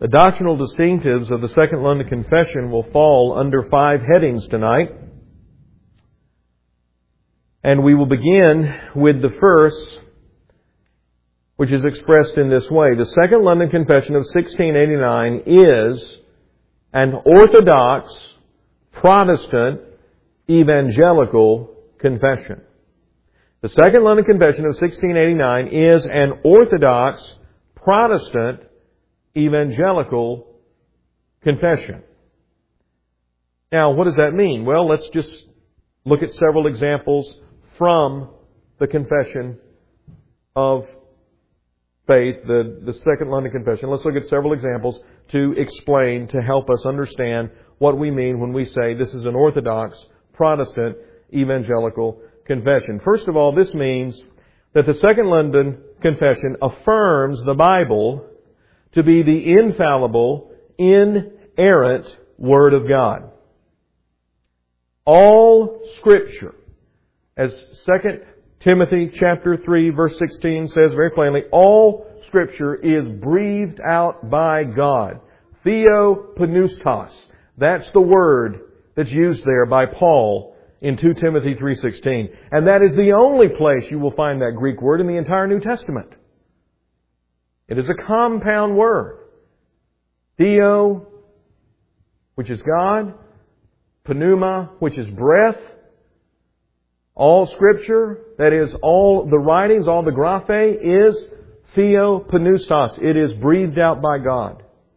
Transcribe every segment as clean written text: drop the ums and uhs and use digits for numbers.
The doctrinal distinctives of the Second London Confession will fall under 5 headings tonight. And we will begin with the first, which is expressed in this way. The Second London Confession of 1689 is an Orthodox, Protestant, Evangelical confession. The Second London Confession of 1689 is an Orthodox, Protestant, Evangelical confession. Now, what does that mean? Well, let's just look at several examples from the Confession of Faith, the Second London Confession. Let's look at several examples to explain, to help us understand what we mean when we say this is an Orthodox, Protestant, Evangelical confession. First of all, this means that the Second London Confession affirms the Bible to be the infallible, inerrant Word of God. All Scripture, as 2 Timothy chapter 3 verse 16 says very plainly, all Scripture is breathed out by God. Theopneustos. That's the word that's used there by Paul in 2 Timothy 3:16. And that is the only place you will find that Greek word in the entire New Testament. It is a compound word. Theo, which is God. Pneuma, which is breath. All Scripture, that is, all the writings, all the graphe, is theopneustos. It is breathed out by God.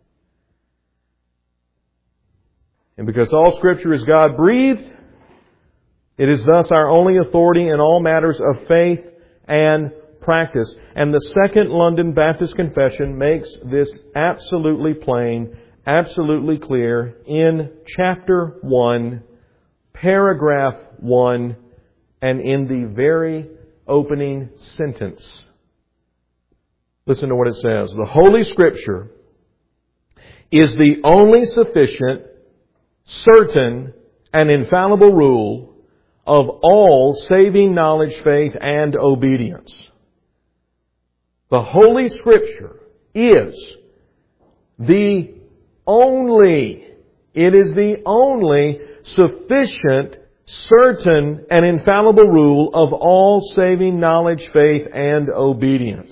And because all Scripture is God-breathed, it is thus our only authority in all matters of faith and practice. And the Second London Baptist Confession makes this absolutely plain, absolutely clear in chapter 1, paragraph 1, and in the very opening sentence. Listen to what it says. The Holy Scripture is the only sufficient, certain, and infallible rule of all saving knowledge, faith, and obedience. The Holy Scripture is the only, it is the only sufficient, certain, and infallible rule of all saving knowledge, faith, and obedience.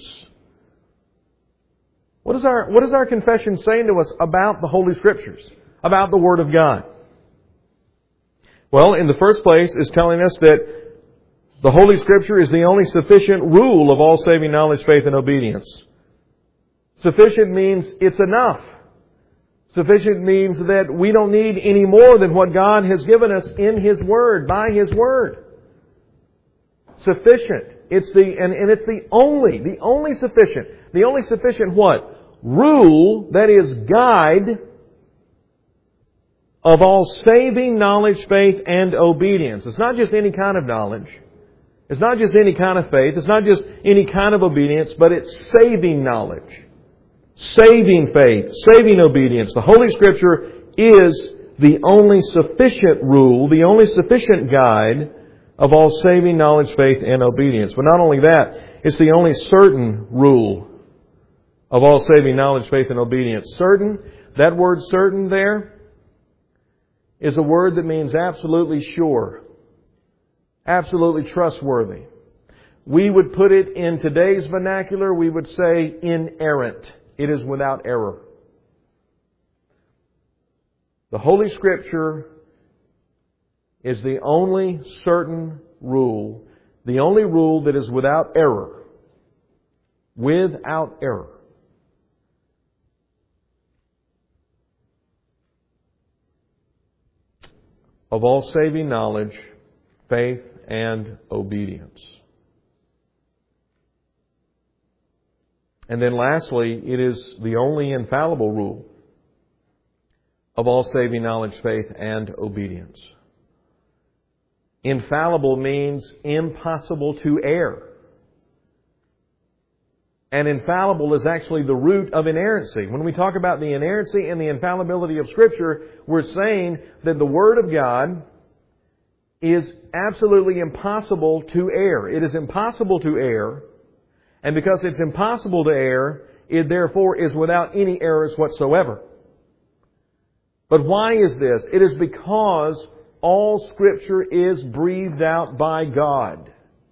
What is our confession saying to us about the Holy Scriptures? About the Word of God? Well, in the first place, it's telling us that the Holy Scripture is the only sufficient rule of all saving knowledge, faith, and obedience. Sufficient means it's enough. Sufficient means that we don't need any more than what God has given us in His Word, by His Word. Sufficient. It's the only sufficient what? Rule, that is guide, of all saving knowledge, faith, and obedience. It's not just any kind of knowledge. It's not just any kind of faith. It's not just any kind of obedience, but it's saving knowledge, saving faith, saving obedience. The Holy Scripture is the only sufficient rule, the only sufficient guide of all saving knowledge, faith, and obedience. But not only that, it's the only certain rule of all saving knowledge, faith, and obedience. Certain, that word certain there, is a word that means absolutely sure, absolutely trustworthy. We would put it in today's vernacular, we would say inerrant. It is without error. The Holy Scripture is the only certain rule, the only rule that is without error. Without error. Of all saving knowledge, faith, and obedience. And then lastly, it is the only infallible rule of all saving knowledge, faith, and obedience. Infallible means impossible to err. And infallible is actually the root of inerrancy. When we talk about the inerrancy and the infallibility of Scripture, we're saying that the Word of God is absolutely impossible to err. It is impossible to err. And because it's impossible to err, it therefore is without any errors whatsoever. But why is this? It is because all Scripture is breathed out by God.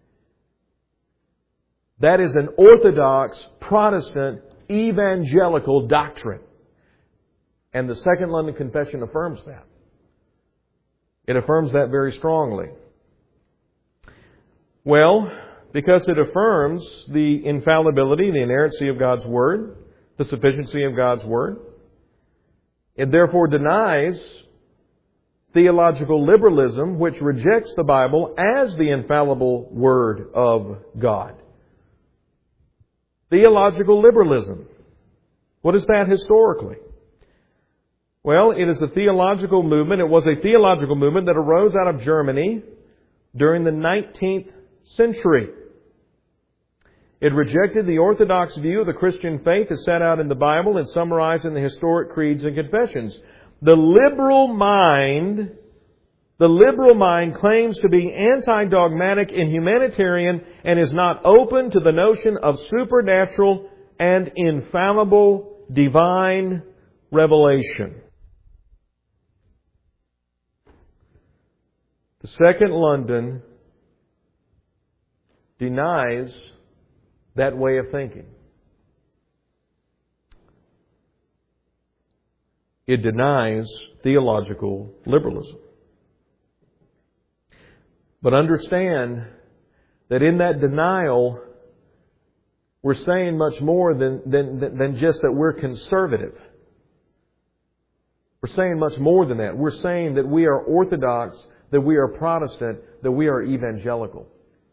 That is an Orthodox, Protestant, evangelical doctrine. And the Second London Confession affirms that. It affirms that very strongly. Well, because it affirms the infallibility, the inerrancy of God's Word, the sufficiency of God's Word, it therefore denies theological liberalism, which rejects the Bible as the infallible Word of God. Theological liberalism. What is that historically? Well, it is a theological movement. It was a theological movement that arose out of Germany during the 19th century. It rejected the orthodox view of the Christian faith as set out in the Bible and summarized in the historic creeds and confessions. The liberal mind claims to be anti-dogmatic and humanitarian and is not open to the notion of supernatural and infallible divine revelation. The Second London denies that way of thinking. It denies theological liberalism. But understand that in that denial, we're saying much more than just that we're conservative. We're saying much more than that. We're saying that we are Orthodox, that we are Protestant, that we are evangelical.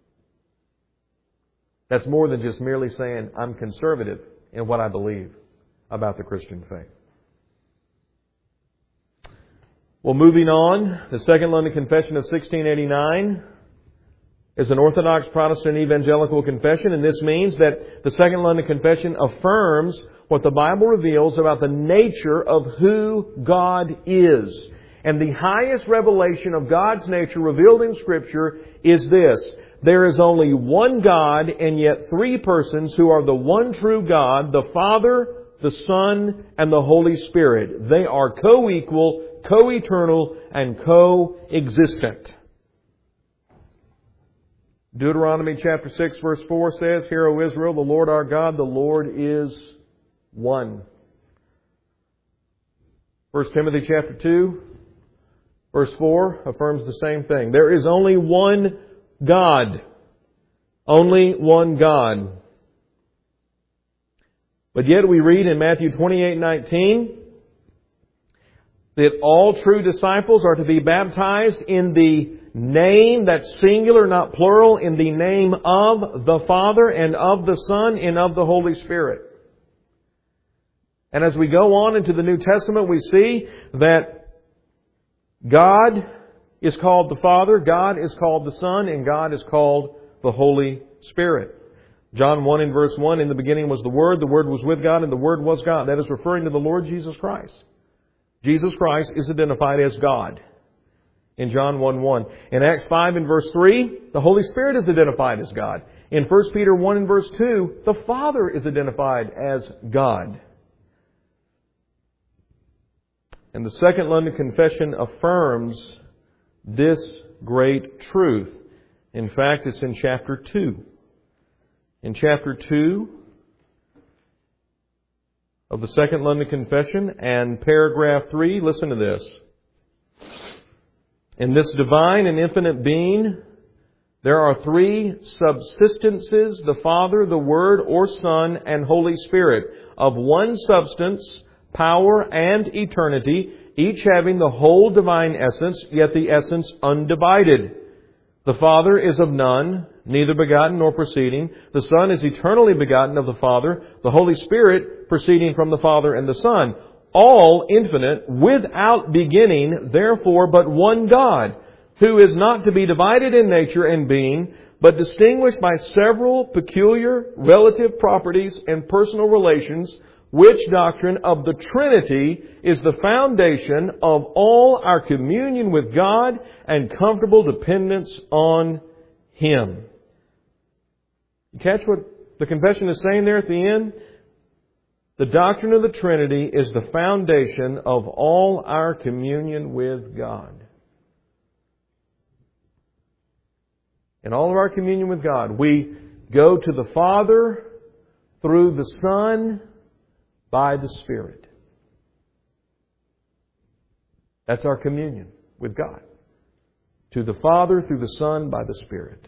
That's more than just merely saying, I'm conservative in what I believe about the Christian faith. Well, moving on, the Second London Confession of 1689 is an Orthodox Protestant evangelical confession, and this means that the Second London Confession affirms what the Bible reveals about the nature of who God is. And the highest revelation of God's nature revealed in Scripture is this: there is only one God, and yet three persons who are the one true God, the Father, the Son, and the Holy Spirit. They are co-equal, co-eternal, and co-existent. Deuteronomy chapter 6 verse 4 says, Hear, O Israel, the Lord our God, the Lord is one. 1 Timothy chapter 2 verse 4 affirms the same thing. There is only one God. Only one God. But yet we read in Matthew 28:19 that all true disciples are to be baptized in the name, that's singular, not plural, in the name of the Father and of the Son and of the Holy Spirit. And as we go on into the New Testament, we see that God is called the Father, God is called the Son, and God is called the Holy Spirit. John 1 in verse 1, in the beginning was the Word was with God, and the Word was God. That is referring to the Lord Jesus Christ. Jesus Christ is identified as God in John 1:1. In Acts 5 in verse 3, the Holy Spirit is identified as God. In 1 Peter 1 in verse 2, the Father is identified as God. And the Second London Confession affirms this great truth. In fact, it's in chapter 2. In chapter 2 of the Second London Confession and paragraph 3, listen to this. In this divine and infinite being, there are three subsistences, the Father, the Word or Son, and Holy Spirit, of one substance, power, and eternity, each having the whole divine essence, yet the essence undivided. The Father is of none, neither begotten nor proceeding. The Son is eternally begotten of the Father. The Holy Spirit proceeding from the Father and the Son. All infinite, without beginning, therefore but one God, who is not to be divided in nature and being, but distinguished by several peculiar relative properties and personal relations, which doctrine of the Trinity is the foundation of all our communion with God and comfortable dependence on Him. You catch what the confession is saying there at the end? The doctrine of the Trinity is the foundation of all our communion with God. In all of our communion with God, we go to the Father through the Son by the Spirit. That's our communion with God. To the Father through the Son by the Spirit.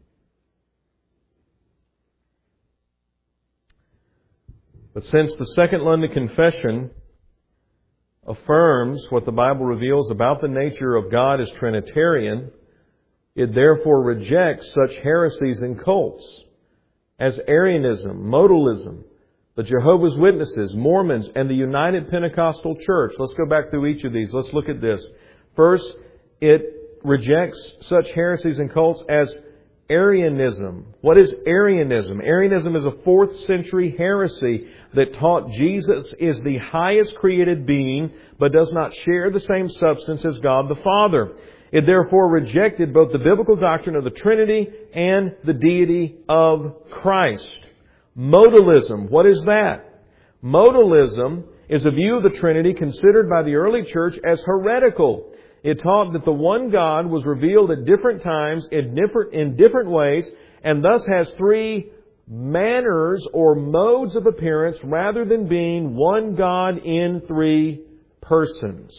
But since the Second London Confession affirms what the Bible reveals about the nature of God as Trinitarian, it therefore rejects such heresies and cults as Arianism, Modalism, the Jehovah's Witnesses, Mormons, and the United Pentecostal Church. Let's go back through each of these. Let's look at this. First, it rejects such heresies and cults as Arianism. What is Arianism? Arianism is a 4th century heresy that taught Jesus is the highest created being, but does not share the same substance as God the Father. It therefore rejected both the biblical doctrine of the Trinity and the deity of Christ. Modalism. What is that? Modalism is a view of the Trinity considered by the early church as heretical. It taught that the one God was revealed at different times in different ways, and thus has 3 manners or modes of appearance rather than being one God in 3 persons.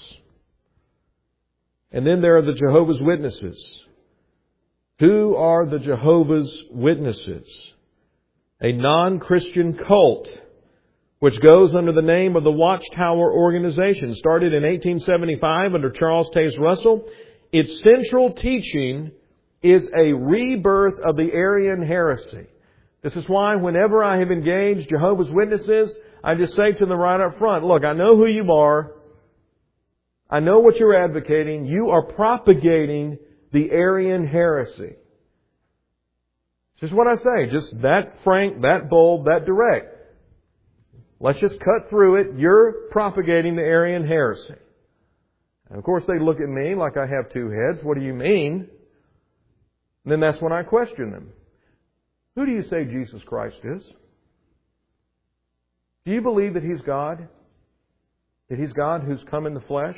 And then there are the Jehovah's Witnesses. Who are the Jehovah's Witnesses? A non-Christian cult which goes under the name of the Watchtower Organization, started in 1875 under Charles Taze Russell. Its central teaching is a rebirth of the Arian heresy. This is why whenever I have engaged Jehovah's Witnesses, I just say to them right up front, look, I know who you are. I know what you're advocating. You are propagating the Arian heresy. It's just what I say. Just that frank, that bold, that direct. Let's just cut through it. You're propagating the Arian heresy. And of course they look at me like I have 2 heads. What do you mean? And then that's when I question them. Who do you say Jesus Christ is? Do you believe that He's God? That He's God who's come in the flesh?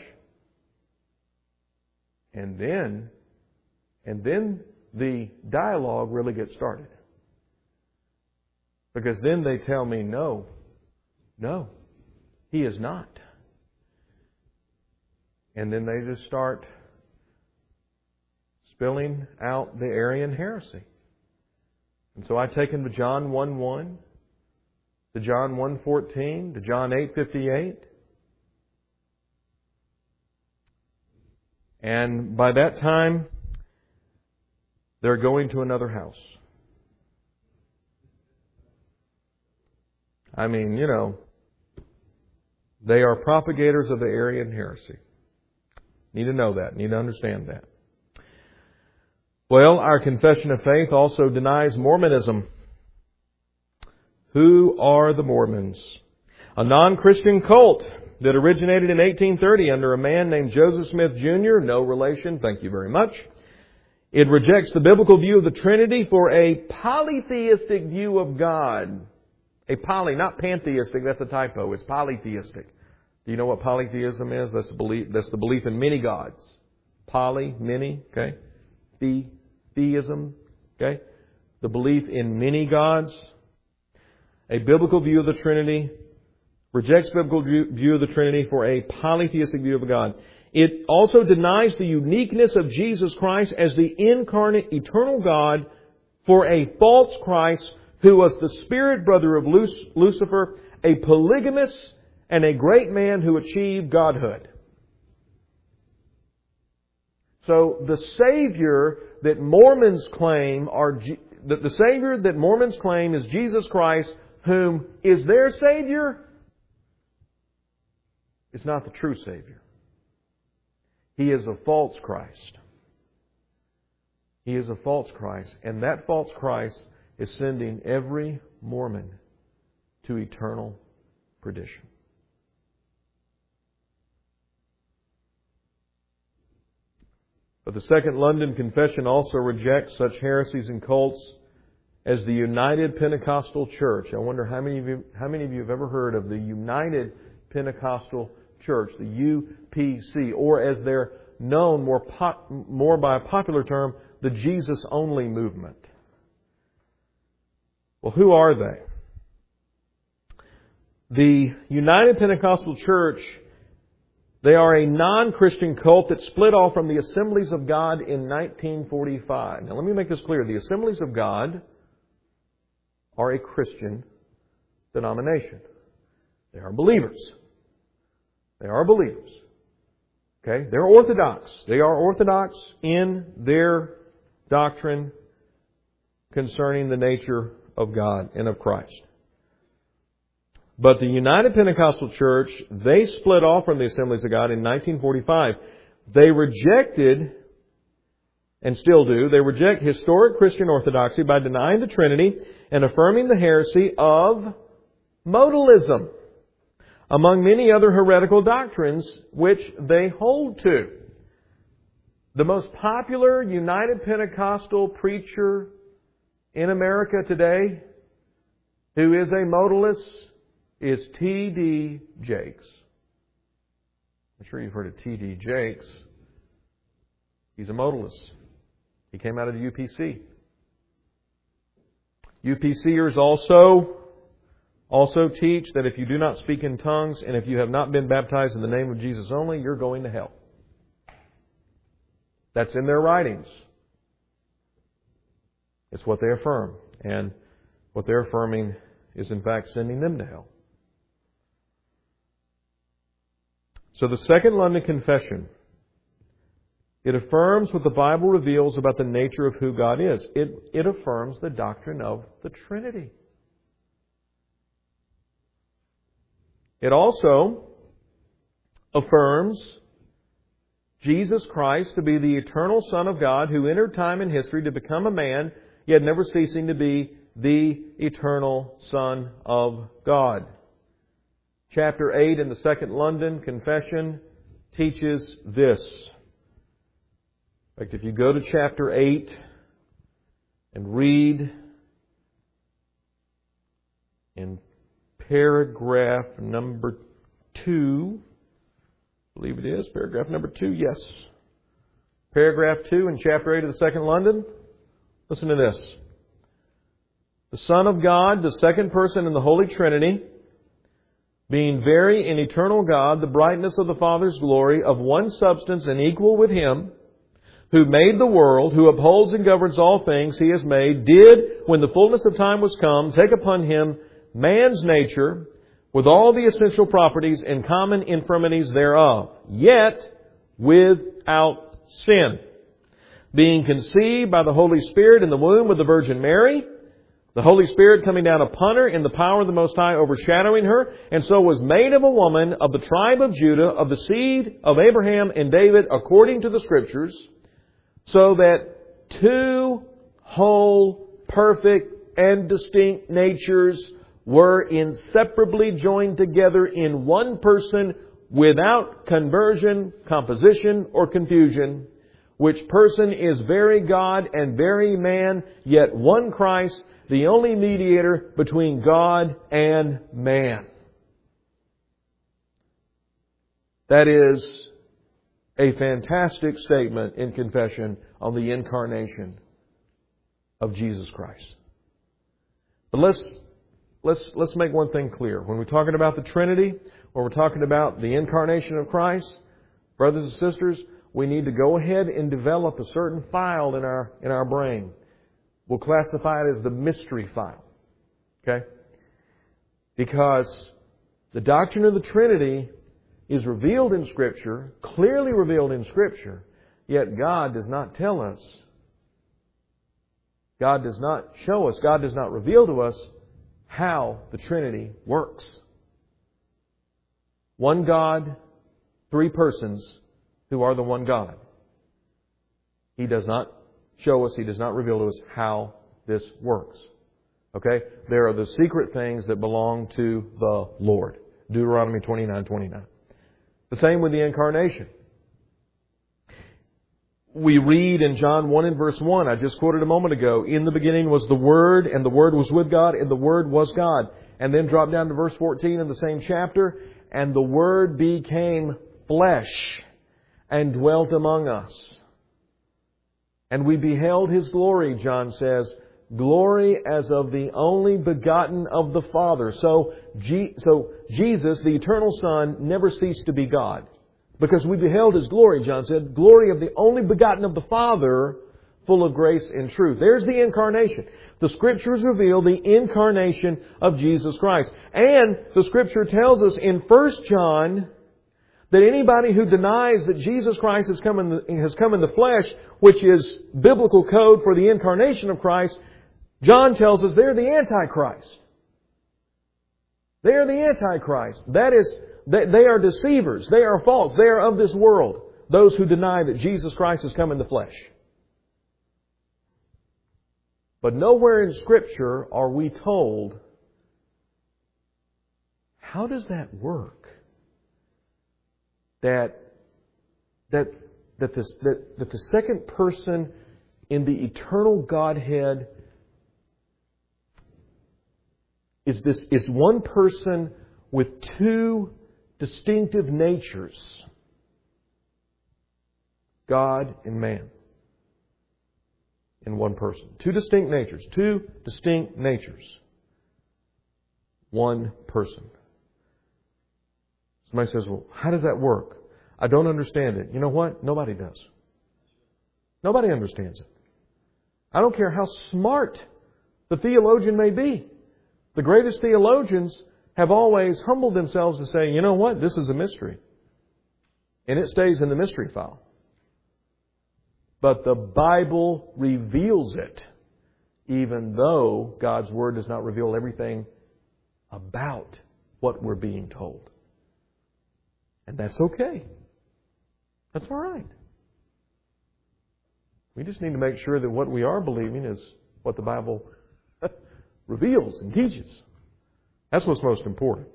And then the dialogue really gets started. Because then they tell me, no, He is not. And then they just start spilling out the Arian heresy. And so I take them to John 1:1, to John 1:14, to John 8:58. And by that time, they're going to another house. I mean, they are propagators of the Arian heresy. Need to know that. Need to understand that. Well, our confession of faith also denies Mormonism. Who are the Mormons? A non-Christian cult that originated in 1830 under a man named Joseph Smith Jr. No relation, thank you very much. It rejects the biblical view of the Trinity for a polytheistic view of God. A poly, not pantheistic, that's a typo. It's polytheistic. Do you know what polytheism is? That's the belief in many gods. Poly, many, okay? Theism, okay? The belief in many gods. A biblical view of the Trinity rejects biblical view of the Trinity for a polytheistic view of God. It also denies the uniqueness of Jesus Christ as the incarnate eternal God for a false Christ who was the spirit brother of Lucifer, a polygamist, and a great man who achieved godhood. So the Savior that Mormons claim the Savior that Mormons claim is Jesus Christ, whom is their Savior, is not the true Savior. He is a false Christ. He is a false Christ. And that false Christ is sending every Mormon to eternal perdition. But the Second London Confession also rejects such heresies and cults as the United Pentecostal Church. I wonder how many of you have ever heard of the United Pentecostal Church, the UPC, or as they're known more by a popular term, the Jesus-only movement. Well, who are they? The United Pentecostal Church, they are a non-Christian cult that split off from the Assemblies of God in 1945. Now, let me make this clear. The Assemblies of God are a Christian denomination. They are believers. They are believers. Okay? They're Orthodox. They are Orthodox in their doctrine concerning the nature of God and of Christ. But the United Pentecostal Church, they split off from the Assemblies of God in 1945. They rejected, and still do, they reject historic Christian orthodoxy by denying the Trinity and affirming the heresy of modalism, among many other heretical doctrines which they hold to. The most popular United Pentecostal preacher in America today, who is a modalist, is T.D. Jakes. I'm sure you've heard of T.D. Jakes. He's a modalist. He came out of the UPC. UPCers also teach that if you do not speak in tongues and if you have not been baptized in the name of Jesus only, you're going to hell. That's in their writings. It's what they affirm. And what they're affirming is in fact sending them to hell. So the Second London Confession, it affirms what the Bible reveals about the nature of who God is. It affirms the doctrine of the Trinity. It also affirms Jesus Christ to be the eternal Son of God who entered time and history to become a man, yet never ceasing to be the eternal Son of God. Chapter 8 in the Second London Confession teaches this. In fact, if you go to chapter 8 and read in paragraph number 2, I believe it is, paragraph number 2, yes. Paragraph 2 in chapter 8 of the Second London, listen to this. The Son of God, the second person in the Holy Trinity, being very and eternal God, the brightness of the Father's glory, of one substance and equal with Him, who made the world, who upholds and governs all things He has made, did, when the fullness of time was come, take upon Him man's nature, with all the essential properties and common infirmities thereof, yet without sin. Being conceived by the Holy Spirit in the womb of the Virgin Mary, the Holy Spirit coming down upon her in the power of the Most High, overshadowing her, and so was made of a woman of the tribe of Judah, of the seed of Abraham and David, according to the Scriptures, so that two whole, perfect, and distinct natures were inseparably joined together in one person without conversion, composition, or confusion, which person is very God and very man, yet one Christ, the only mediator between God and man. That is a fantastic statement in confession on the incarnation of Jesus Christ. But let's make one thing clear. When we're talking about the Trinity, when we're talking about the incarnation of Christ, brothers and sisters, we need to go ahead and develop a certain file in our brain. We'll classify it as the mystery file. Okay? Because the doctrine of the Trinity is revealed in Scripture, clearly revealed in Scripture, yet God does not tell us, God does not show us, God does not reveal to us how the Trinity works. One God, three persons who are the one God. He does not show us, He does not reveal to us how this works. Okay? There are the secret things that belong to the Lord. Deuteronomy 29:29. The same with the incarnation. we read in John 1 and verse 1, I just quoted a moment ago, in the beginning was the Word, and the Word was with God, and the Word was God. And then drop down to verse 14 in the same chapter, and the Word became flesh and dwelt among us. And we beheld His glory, John says, glory as of the only begotten of the Father. So Jesus, the eternal Son, never ceased to be God. Because we beheld His glory, John said, glory of the only begotten of the Father, full of grace and truth. There's the incarnation. The Scriptures reveal the incarnation of Jesus Christ. And the Scripture tells us in 1 John that anybody who denies that Jesus Christ has come in the flesh, which is biblical code for the incarnation of Christ, John tells us they're the Antichrist. They are the Antichrist. That is, they are deceivers. They are false. They are of this world. Those who deny that Jesus Christ has come in the flesh. But nowhere in Scripture are we told, how does that work? That the second person in the eternal Godhead is one person with two distinctive natures, God and man, in one person. Two distinct natures. One person. Somebody says, well, how does that work? I don't understand it. You know what? Nobody does. Nobody understands it. I don't care how smart the theologian may be. The greatest theologians have always humbled themselves to say, you know what? This is a mystery. And it stays in the mystery file. But the Bible reveals it, even though God's Word does not reveal everything about what we're being told. And that's okay. That's all right. We just need to make sure that what we are believing is what the Bible reveals and teaches. That's what's most important.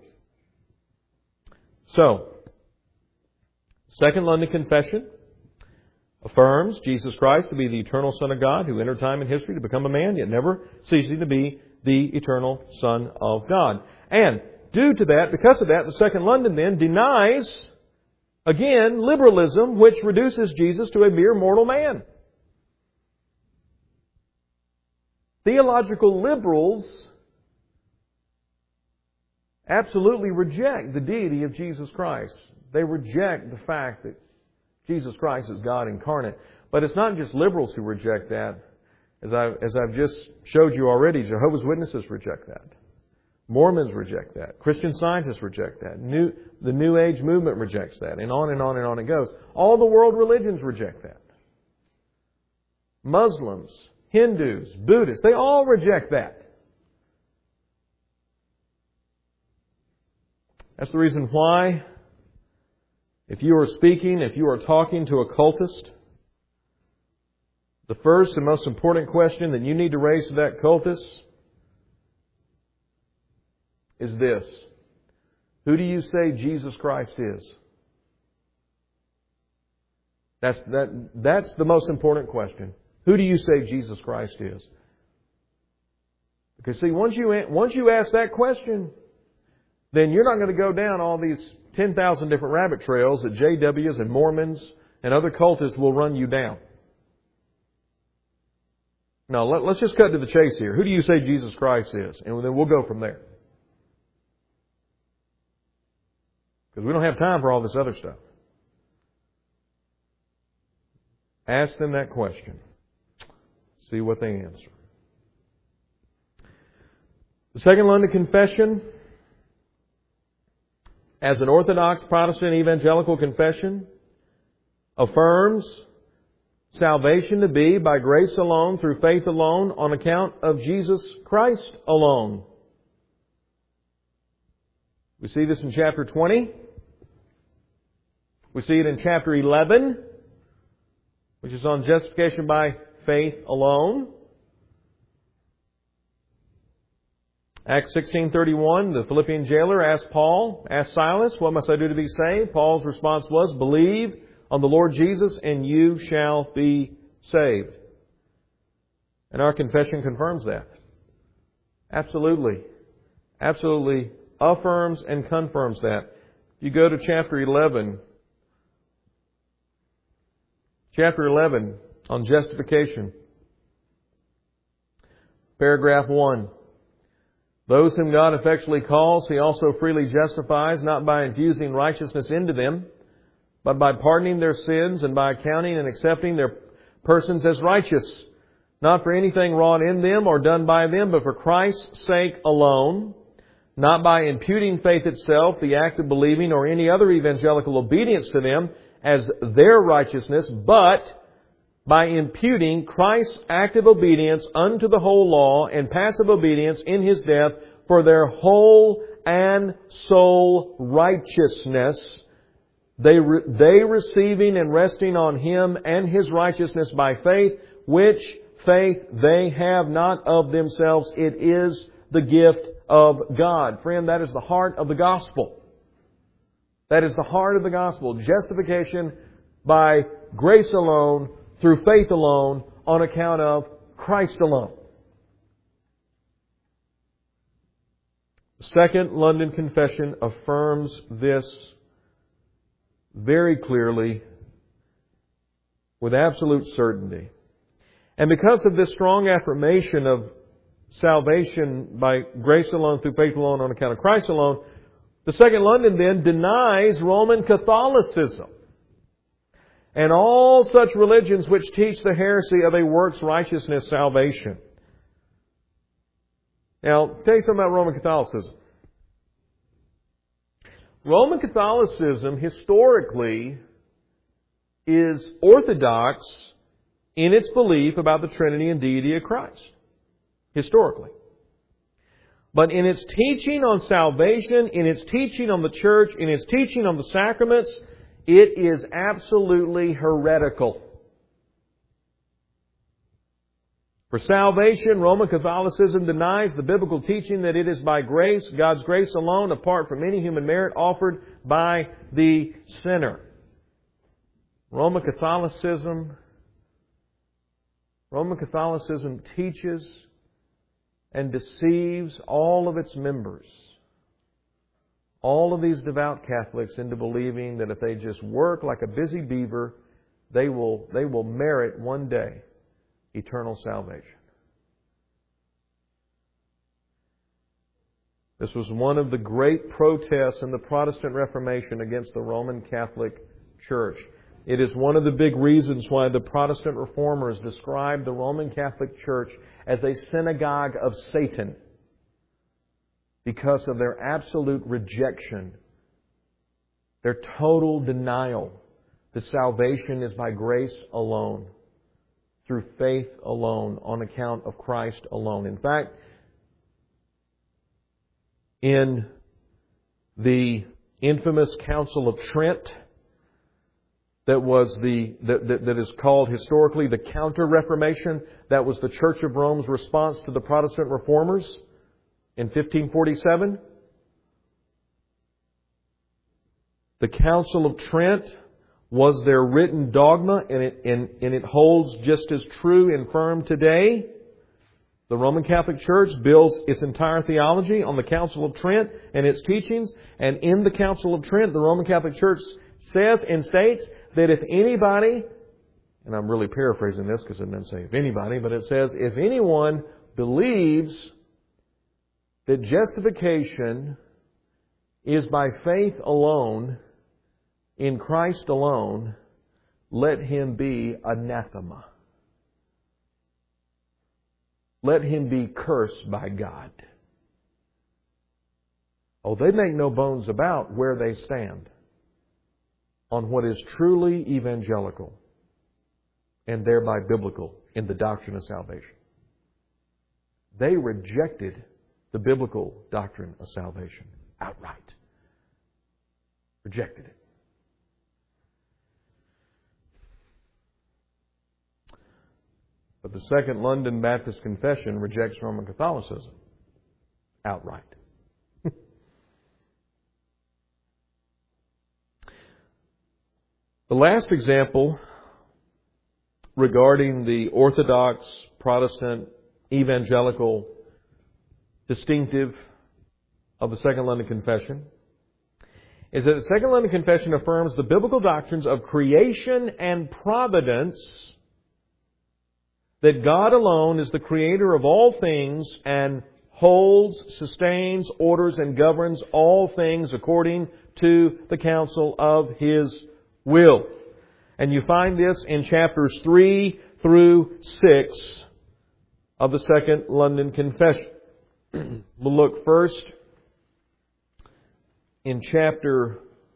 So, Second London Confession affirms Jesus Christ to be the eternal Son of God who entered time and history to become a man, yet never ceasing to be the eternal Son of God. And due to that, because of that, the Second London then denies, again, liberalism, which reduces Jesus to a mere mortal man. Theological liberals absolutely reject the deity of Jesus Christ. They reject the fact that Jesus Christ is God incarnate. But it's not just liberals who reject that. As I've just showed you already, Jehovah's Witnesses reject that. Mormons reject that. Christian Scientists reject that. The New Age movement rejects that. And on and on and on it goes. All the world religions reject that. Muslims, Hindus, Buddhists, they all reject that. That's the reason why, if you are talking to a cultist, the first and most important question that you need to raise to that cultist is this: who do you say Jesus Christ is? That's the most important question. Who do you say Jesus Christ is? Because see, once you ask that question, then you're not going to go down all these 10,000 different rabbit trails that JWs and Mormons and other cultists will run you down. No, let's just cut to the chase here. Who do you say Jesus Christ is? And then we'll go from there. Because we don't have time for all this other stuff. Ask them that question. See what they answer. The Second London Confession, as an Orthodox Protestant evangelical confession, affirms salvation to be by grace alone, through faith alone, on account of Jesus Christ alone. We see this in chapter 20. We see it in chapter 11, which is on justification by faith alone. Acts 16:31, the Philippian jailer asked Silas, what must I do to be saved? Paul's response was, believe on the Lord Jesus and you shall be saved. And our confession confirms that. Absolutely. Absolutely affirms and confirms that. You go to chapter 11. Chapter 11 on justification. Paragraph 1. Those whom God effectually calls, He also freely justifies, not by infusing righteousness into them, but by pardoning their sins and by accounting and accepting their persons as righteous, not for anything wrought in them or done by them, but for Christ's sake alone, not by imputing faith itself, the act of believing, or any other evangelical obedience to them as their righteousness, but by imputing Christ's active obedience unto the whole law and passive obedience in His death for their whole and sole righteousness, they receiving and resting on Him and His righteousness by faith, which faith they have not of themselves. It is the gift of God. Friend, that is the heart of the gospel. That is the heart of the gospel. Justification by grace alone, through faith alone, on account of Christ alone. The Second London Confession affirms this very clearly, with absolute certainty. And because of this strong affirmation of salvation by grace alone, through faith alone, on account of Christ alone, the Second London then denies Roman Catholicism and all such religions which teach the heresy of a works righteousness salvation. Now, I'll tell you something about Roman Catholicism. Roman Catholicism historically is orthodox in its belief about the Trinity and deity of Christ. Historically. But in its teaching on salvation, in its teaching on the church, in its teaching on the sacraments, it is absolutely heretical. For salvation, Roman Catholicism denies the biblical teaching that it is by grace, God's grace alone, apart from any human merit offered by the sinner. Roman Catholicism teaches and deceives all of its members, all of these devout Catholics, into believing that if they just work like a busy beaver, they will merit one day eternal salvation. This was one of the great protests in the Protestant Reformation against the Roman Catholic Church. It is one of the big reasons why the Protestant Reformers described the Roman Catholic Church as a synagogue of Satan, because of their absolute rejection, their total denial that salvation is by grace alone, through faith alone, on account of Christ alone. In fact, in the infamous Council of Trent, that is called historically the Counter-Reformation, that was the Church of Rome's response to the Protestant Reformers in 1547. The Council of Trent was their written dogma, and it holds just as true and firm today. The Roman Catholic Church builds its entire theology on the Council of Trent and its teachings. And in the Council of Trent, the Roman Catholic Church says and states that if anybody, and I'm really paraphrasing this because it doesn't say if anybody, but it says if anyone believes that justification is by faith alone, in Christ alone, let him be anathema. Let him be cursed by God. Oh, they make no bones about where they stand on what is truly evangelical and thereby biblical in the doctrine of salvation. They rejected the biblical doctrine of salvation outright. Rejected it. But the Second London Baptist Confession rejects Roman Catholicism outright. The last example regarding the Orthodox, Protestant, evangelical distinctive of the Second London Confession is that the Second London Confession affirms the biblical doctrines of creation and providence, that God alone is the creator of all things and holds, sustains, orders, and governs all things according to the counsel of His will. And you find this in chapters 3 through 6 of the Second London Confession. We'll look first in chapter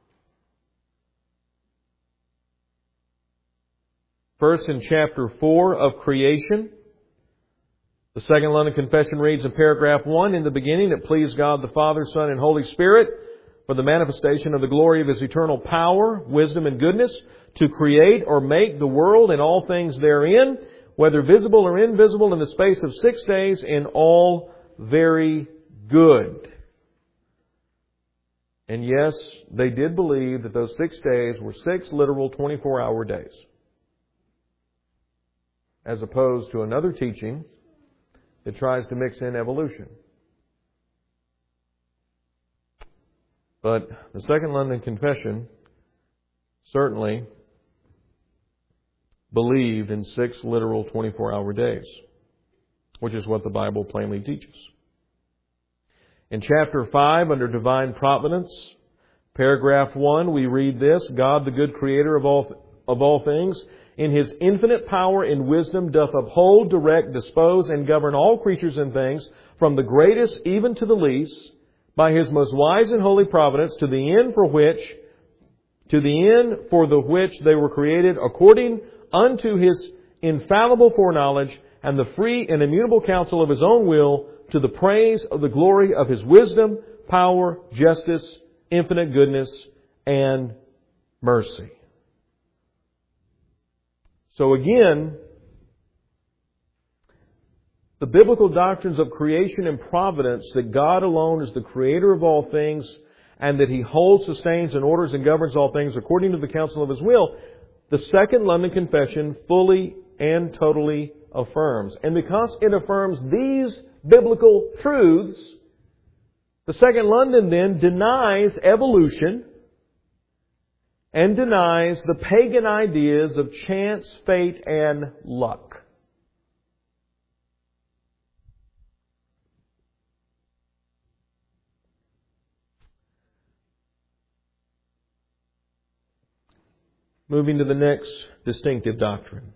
4 of creation. The Second London Confession reads in paragraph 1, "In the beginning it pleased God the Father, Son, and Holy Spirit, for the manifestation of the glory of His eternal power, wisdom, and goodness, to create or make the world and all things therein, whether visible or invisible, in the space of 6 days, in all very good." And yes, they did believe that those 6 days were 6 literal 24-hour days, as opposed to another teaching that tries to mix in evolution. But the Second London Confession certainly believed in 6 literal 24-hour days, which is what the Bible plainly teaches. In chapter 5, under Divine Providence, paragraph 1, we read this: "God, the good creator of all things, in His infinite power and wisdom doth uphold, direct, dispose, and govern all creatures and things, from the greatest even to the least, by His most wise and holy providence, to the end for the which they were created, according unto His infallible foreknowledge, and the free and immutable counsel of His own will, to the praise of the glory of His wisdom, power, justice, infinite goodness, and mercy." So again, the biblical doctrines of creation and providence, that God alone is the creator of all things, and that He holds, sustains, and orders and governs all things according to the counsel of His will, the Second London Confession fully and totally affirms. And because it affirms these biblical truths, the Second London then denies evolution and denies the pagan ideas of chance, fate, and luck. Moving to the next distinctive doctrine.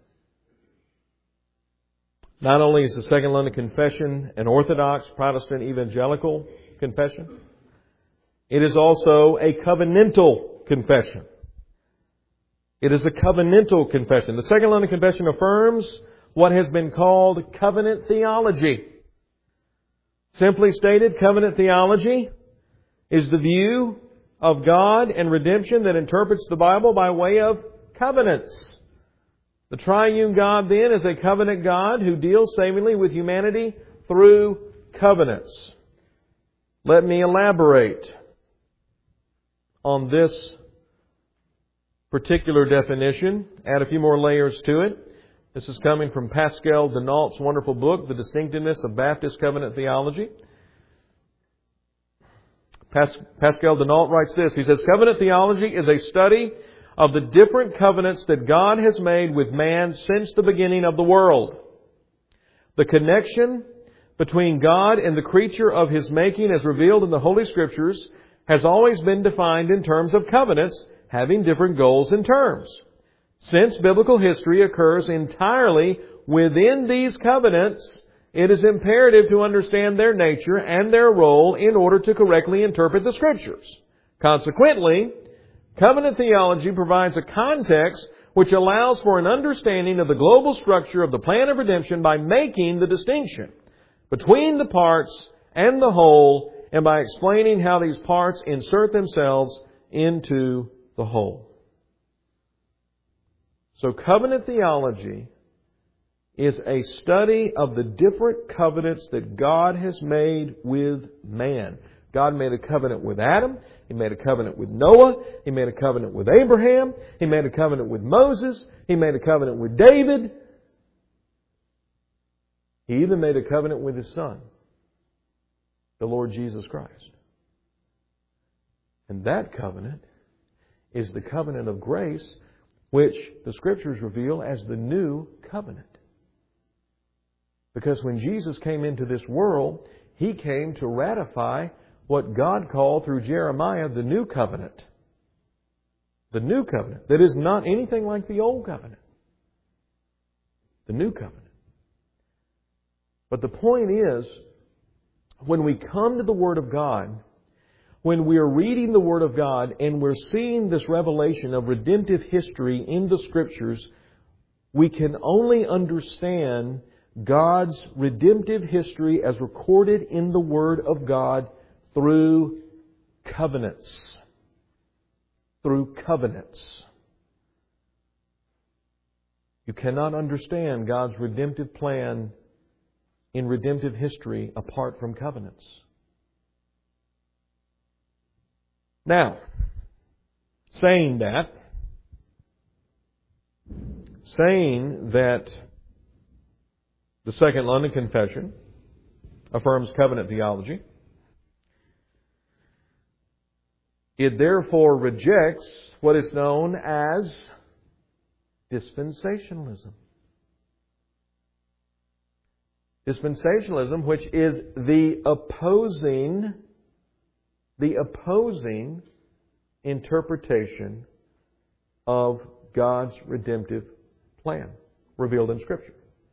Not only is the Second London Confession an Orthodox, Protestant, evangelical confession, it is also a covenantal confession. It is a covenantal confession. The Second London Confession affirms what has been called covenant theology. Simply stated, covenant theology is the view of God and redemption that interprets the Bible by way of covenants. The triune God then is a covenant God who deals savingly with humanity through covenants. Let me elaborate on this particular definition, add a few more layers to it. This is coming from Pascal Denault's wonderful book, The Distinctiveness of Baptist Covenant Theology. Pascal Denault writes this. He says, "Covenant theology is a study of the different covenants that God has made with man since the beginning of the world. The connection between God and the creature of His making, as revealed in the Holy Scriptures, has always been defined in terms of covenants having different goals and terms. Since biblical history occurs entirely within these covenants, it is imperative to understand their nature and their role in order to correctly interpret the Scriptures. Consequently, covenant theology provides a context which allows for an understanding of the global structure of the plan of redemption by making the distinction between the parts and the whole, and by explaining how these parts insert themselves into the whole." So covenant theology is a study of the different covenants that God has made with man. God made a covenant with Adam. He made a covenant with Noah. He made a covenant with Abraham. He made a covenant with Moses. He made a covenant with David. He even made a covenant with His Son, the Lord Jesus Christ. And that covenant is the covenant of grace, which the Scriptures reveal as the new covenant. Because when Jesus came into this world, He came to ratify what God called through Jeremiah the new covenant. The new covenant that is not anything like the old covenant. The new covenant. But the point is, when we come to the Word of God, when we are reading the Word of God and we're seeing this revelation of redemptive history in the Scriptures, we can only understand God's redemptive history as recorded in the Word of God through covenants. Through covenants. You cannot understand God's redemptive plan in redemptive history apart from covenants. Now, saying that the Second London Confession affirms covenant theology, it therefore rejects what is known as dispensationalism. Dispensationalism, which is the opposing interpretation of God's redemptive plan revealed in Scripture.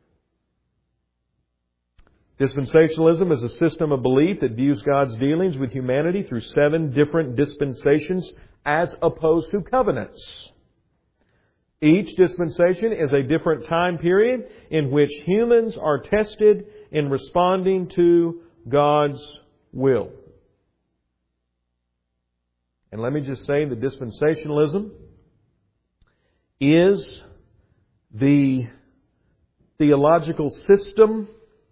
Dispensationalism is a system of belief that views God's dealings with humanity through 7 different dispensations as opposed to covenants. Each dispensation is a different time period in which humans are tested in responding to God's will. And let me just say that dispensationalism is the theological system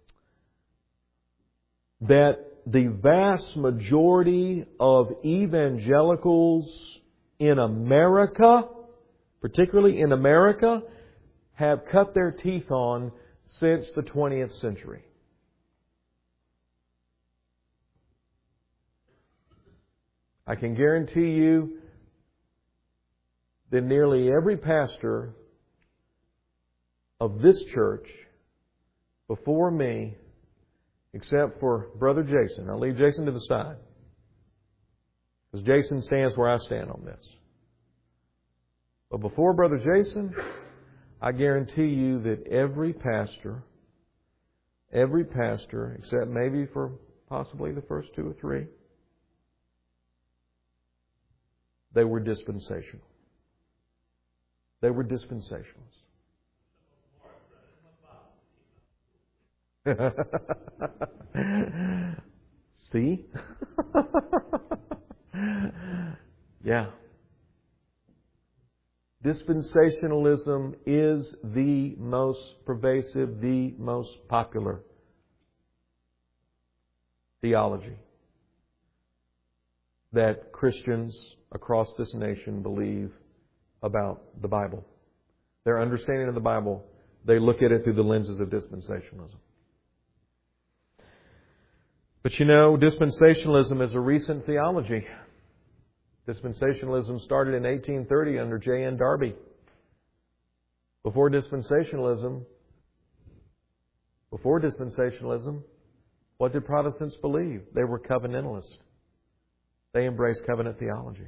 that the vast majority of evangelicals in America, particularly in America, have cut their teeth on since the 20th century. I can guarantee you that nearly every pastor of this church before me, except for Brother Jason. I'll leave Jason to the side, because Jason stands where I stand on this. But before Brother Jason, I guarantee you that every pastor, except maybe for possibly the first 2 or 3, they were dispensational. They were dispensationalists. See? Yeah. Dispensationalism is the most pervasive, the most popular theology that Christians across this nation believe about the Bible. Their understanding of the Bible, they look at it through the lenses of dispensationalism. But you know, dispensationalism is a recent theology. Dispensationalism started in 1830 under J.N. Darby. Before dispensationalism, what did Protestants believe? They were covenantalists. They embraced covenant theology.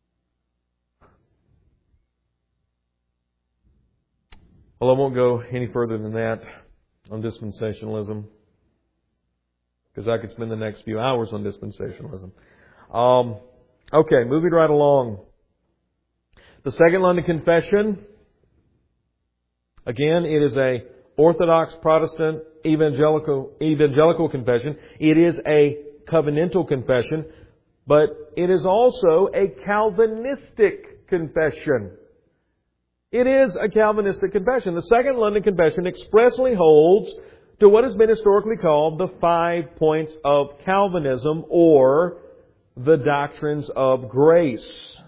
Well, I won't go any further than that on dispensationalism, because I could spend the next few hours on dispensationalism. Okay, moving right along. The Second London Confession, again, it is a Orthodox Protestant evangelical confession. It is a covenantal confession, but it is also a Calvinistic confession. It is a Calvinistic confession. The Second London Confession expressly holds to what has been historically called the 5 points of Calvinism, or the doctrines of grace.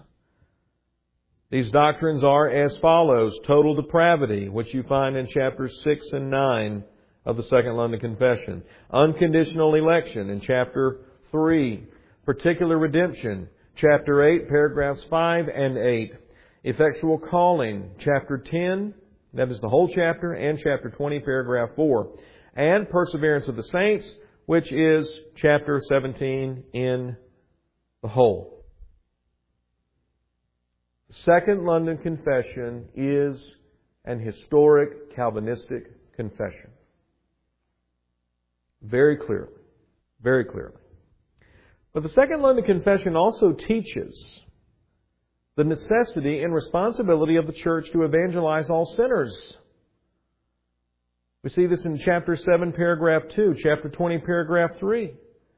These doctrines are as follows: total depravity, which you find in chapters 6 and 9 of the Second London Confession. Unconditional election in chapter 3. Particular redemption, chapter 8, paragraphs 5 and 8. Effectual calling, chapter 10, that is the whole chapter, and chapter 20, paragraph 4. And perseverance of the saints, which is chapter 17 in the whole. The Second London Confession is an historic Calvinistic confession. Very clearly. Very clearly. But the Second London Confession also teaches the necessity and responsibility of the church to evangelize all sinners. We see this in chapter 7, paragraph 2, chapter 20, paragraph 3.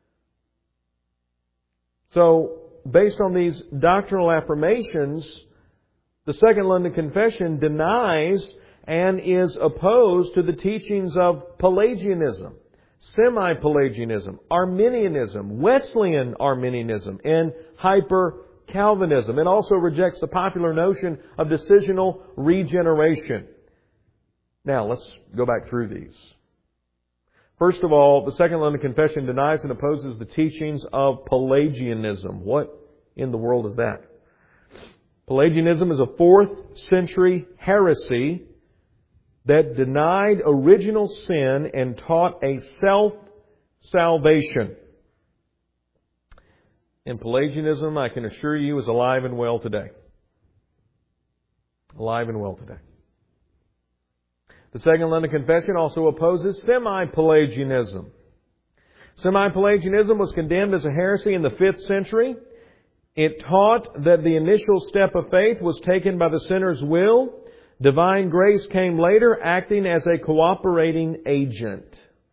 So, based on these doctrinal affirmations, the Second London Confession denies and is opposed to the teachings of Pelagianism, Semi-Pelagianism, Arminianism, Wesleyan Arminianism, and Hyper-Calvinism. It also rejects the popular notion of decisional regeneration. Now, let's go back through these. First of all, the Second London Confession denies and opposes the teachings of Pelagianism. What in the world is that? Pelagianism is a 4th century heresy that denied original sin and taught a self-salvation. And Pelagianism, I can assure you, is alive and well today. Alive and well today. The Second London Confession also opposes Semi-Pelagianism. Semi-Pelagianism was condemned as a heresy in the 5th century. It taught that the initial step of faith was taken by the sinner's will. Divine grace came later, acting as a cooperating agent.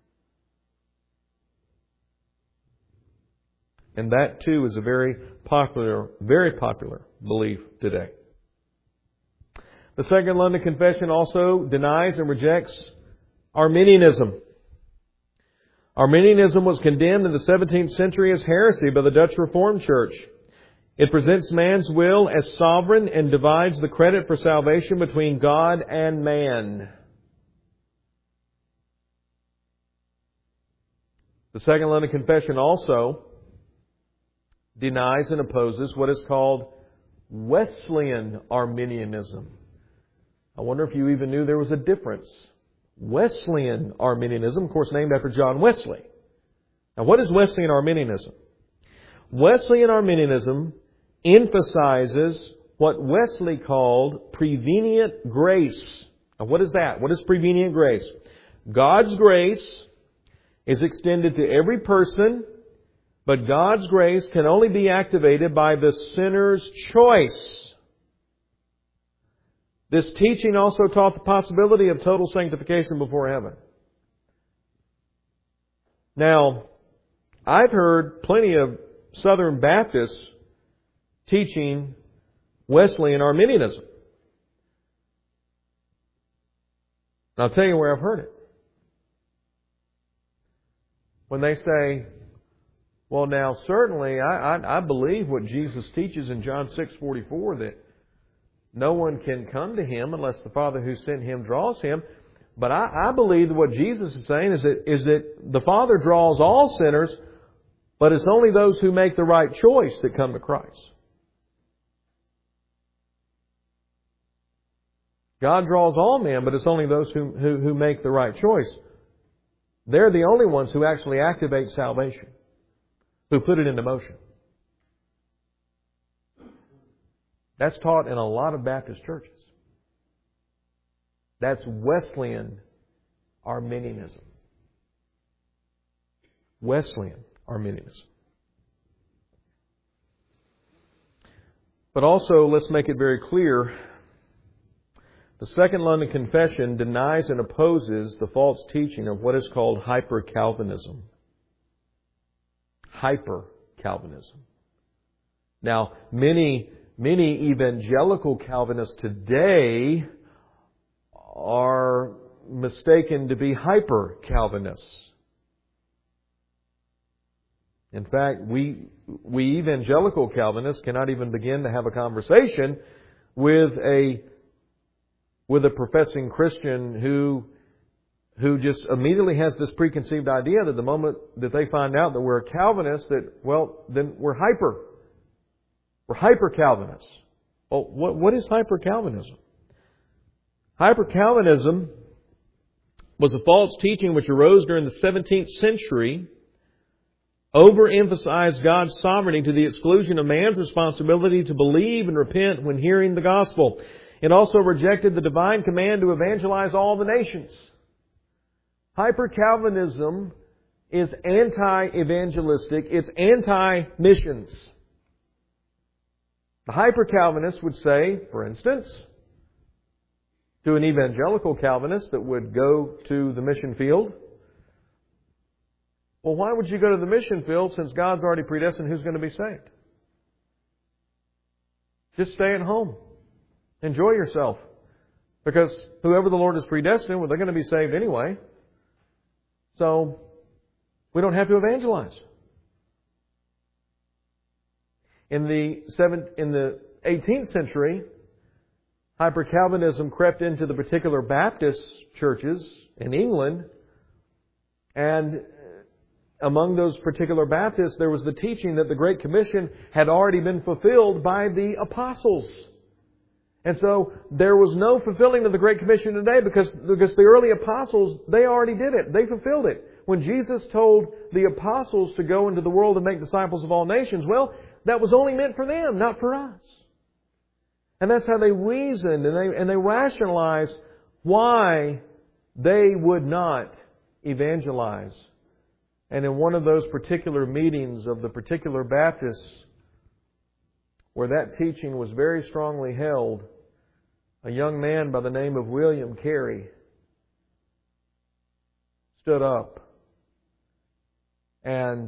And that too is a very popular belief today. The Second London Confession also denies and rejects Arminianism. Arminianism was condemned in the 17th century as heresy by the Dutch Reformed Church. It presents man's will as sovereign and divides the credit for salvation between God and man. The Second London Confession also denies and opposes what is called Wesleyan Arminianism. I wonder if you even knew there was a difference. Wesleyan Arminianism, of course, named after John Wesley. Now, what is Wesleyan Arminianism? Wesleyan Arminianism emphasizes what Wesley called prevenient grace. Now, what is that? What is prevenient grace? God's grace is extended to every person, but God's grace can only be activated by the sinner's choice. This teaching also taught the possibility of total sanctification before heaven. Now, I've heard plenty of Southern Baptists teaching Wesleyan Arminianism. And I'll tell you where I've heard it. When they say, well, now, certainly, I believe what Jesus teaches in John 6:44, that no one can come to Him unless the Father who sent Him draws him. But I believe that what Jesus is saying is that the Father draws all sinners, but it's only those who make the right choice that come to Christ. God draws all men, but it's only those who make the right choice. They're the only ones who actually activate salvation, who put it into motion. That's taught in a lot of Baptist churches. That's Wesleyan Arminianism. Wesleyan Arminianism. But also, let's make it very clear, the Second London Confession denies and opposes the false teaching of what is called Hyper-Calvinism. Hyper-Calvinism. Now, many evangelical Calvinists today are mistaken to be hyper-Calvinists. In fact, we evangelical Calvinists cannot even begin to have a conversation with a professing Christian who just immediately has this preconceived idea that the moment that they find out that we're a Calvinist, then we're hyper. We're hyper-Calvinists. Well, what is hyper-Calvinism? Hyper-Calvinism was a false teaching which arose during the 17th century, overemphasized God's sovereignty to the exclusion of man's responsibility to believe and repent when hearing the gospel. It also rejected the divine command to evangelize all the nations. Hyper-Calvinism is anti-evangelistic. It's anti-missions. The hyper-Calvinist would say, for instance, to an evangelical Calvinist that would go to the mission field, well, why would you go to the mission field since God's already predestined who's going to be saved? Just stay at home. Enjoy yourself. Because whoever the Lord has predestined, well, they're going to be saved anyway. So, we don't have to evangelize. In the 18th century, hyper-Calvinism crept into the particular Baptist churches in England, and among those particular Baptists, there was the teaching that the Great Commission had already been fulfilled by the apostles. And so there was no fulfilling of the Great Commission today because the early apostles, they already did it. They fulfilled it. When Jesus told the apostles to go into the world and make disciples of all nations, well, that was only meant for them, not for us. And that's how they reasoned and they rationalized why they would not evangelize. And in one of those particular meetings of the particular Baptists, where that teaching was very strongly held, a young man by the name of William Carey stood up and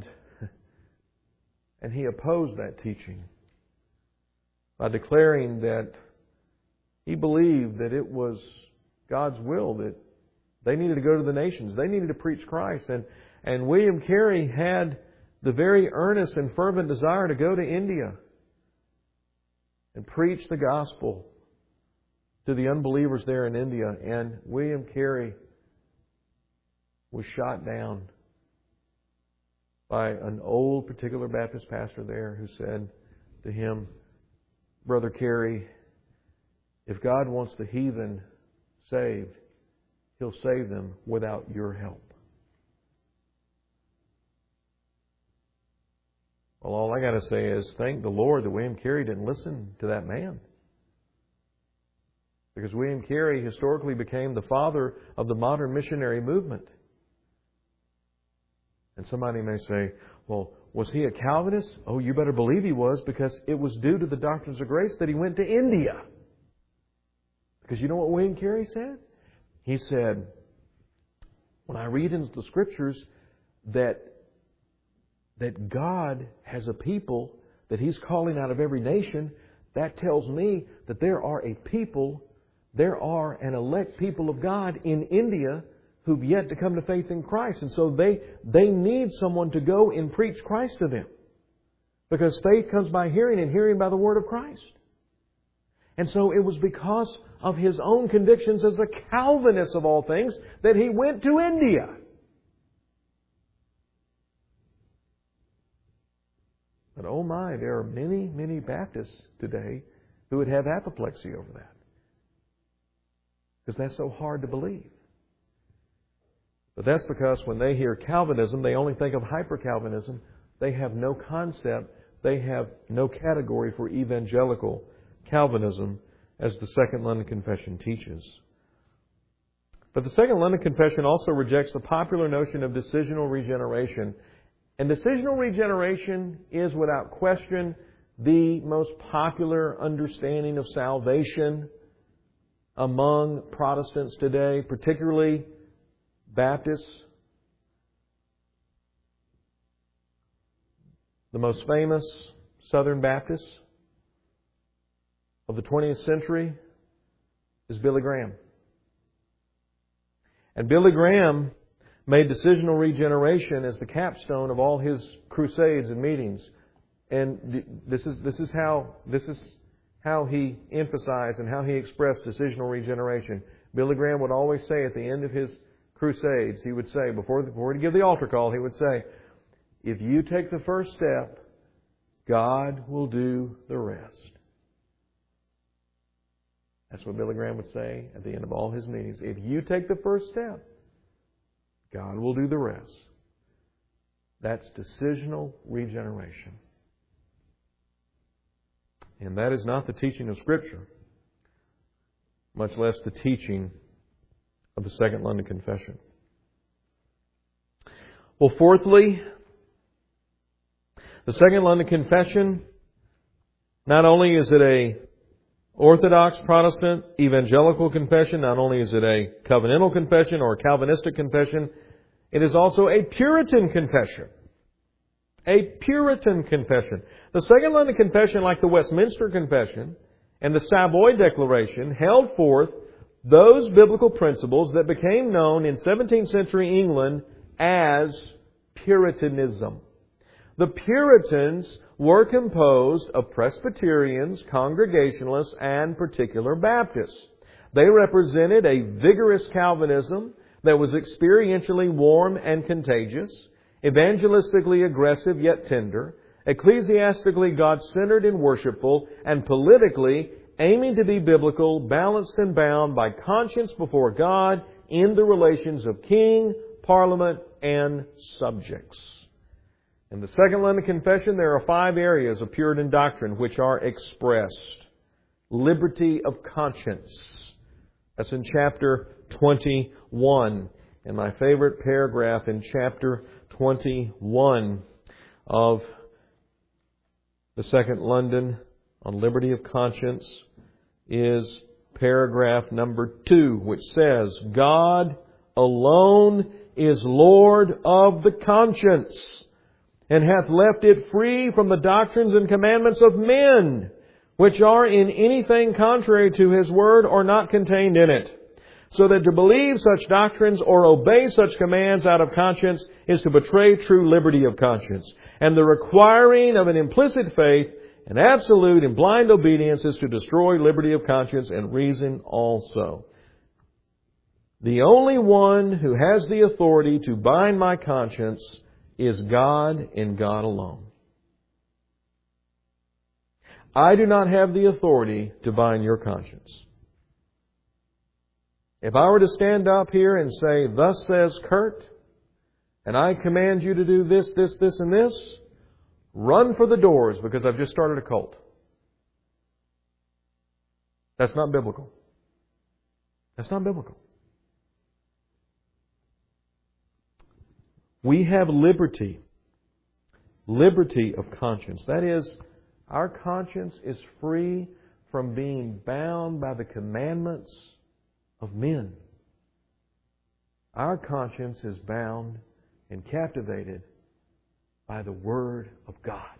he opposed that teaching by declaring that he believed that it was God's will that they needed to go to the nations. They needed to preach Christ. And William Carey had the very earnest and fervent desire to go to India and preach the gospel to the unbelievers there in India. And William Carey was shot down by an old particular Baptist pastor there who said to him, "Brother Carey, if God wants the heathen saved, He'll save them without your help." Well, all I got to say is thank the Lord that William Carey didn't listen to that man. Because William Carey historically became the father of the modern missionary movement. And somebody may say, well, was he a Calvinist? Oh, you better believe he was, because it was due to the doctrines of grace that he went to India. Because you know what William Carey said? He said, when I read into the Scriptures that God has a people that He's calling out of every nation, that tells me that there are an elect people of God in India who've yet to come to faith in Christ. And so they need someone to go and preach Christ to them. Because faith comes by hearing, and hearing by the Word of Christ. And so it was because of his own convictions as a Calvinist of all things that he went to India. But oh my, there are many, many Baptists today who would have apoplexy over that. Because that's so hard to believe. But that's because when they hear Calvinism, they only think of hyper-Calvinism. They have no concept, they have no category for evangelical Calvinism, as the Second London Confession teaches. But the Second London Confession also rejects the popular notion of decisional regeneration. And decisional regeneration is, without question, the most popular understanding of salvation among Protestants today, particularly Baptists. The most famous Southern Baptist of the 20th century is Billy Graham. And Billy Graham made decisional regeneration as the capstone of all his crusades and meetings. And this is how he emphasized and how he expressed decisional regeneration. Billy Graham would always say at the end of his crusades, he would say, before he'd give the altar call, he would say, if you take the first step, God will do the rest. That's what Billy Graham would say at the end of all his meetings. If you take the first step, God will do the rest. That's decisional regeneration. And that is not the teaching of Scripture, much less the teaching of the Second London Confession. Well, fourthly, the Second London Confession, not only is it a Orthodox Protestant evangelical confession, not only is it a covenantal confession or a Calvinistic confession, it is also a Puritan confession. A Puritan confession. The Second London Confession, like the Westminster Confession and the Savoy Declaration, held forth those biblical principles that became known in 17th century England as Puritanism. The Puritans were composed of Presbyterians, Congregationalists, and Particular Baptists. They represented a vigorous Calvinism that was experientially warm and contagious, evangelistically aggressive yet tender, ecclesiastically God-centered and worshipful, and politically aiming to be biblical, balanced and bound by conscience before God in the relations of king, parliament, and subjects. In the Second London Confession, there are 5 areas of Puritan doctrine which are expressed. Liberty of conscience. That's in chapter 21. And my favorite paragraph in chapter 21 of the Second London on liberty of conscience is paragraph number 2, which says, God alone is Lord of the conscience, and hath left it free from the doctrines and commandments of men, which are in anything contrary to His word or not contained in it. So that to believe such doctrines or obey such commands out of conscience is to betray true liberty of conscience. And the requiring of an implicit faith and absolute and blind obedience is to destroy liberty of conscience and reason also. The only one who has the authority to bind my conscience is God and God alone. I do not have the authority to bind your conscience. If I were to stand up here and say, thus says Kurt, and I command you to do this, this, this, and this, run for the doors because I've just started a cult. That's not biblical. That's not biblical. We have liberty. Liberty of conscience. That is, our conscience is free from being bound by the commandments of men. Our conscience is bound and captivated by the Word of God.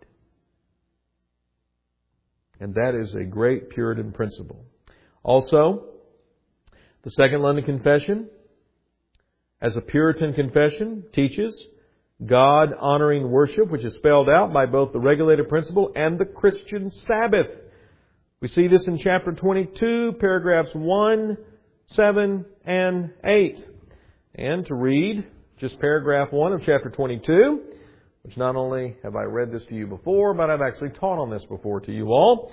And that is a great Puritan principle. Also, the Second London Confession, as a Puritan confession, teaches God-honoring worship, which is spelled out by both the regulated principle and the Christian Sabbath. We see this in chapter 22, paragraphs 1, 7, and 8. And to read just paragraph 1 of chapter 22, which not only have I read this to you before, but I've actually taught on this before to you all.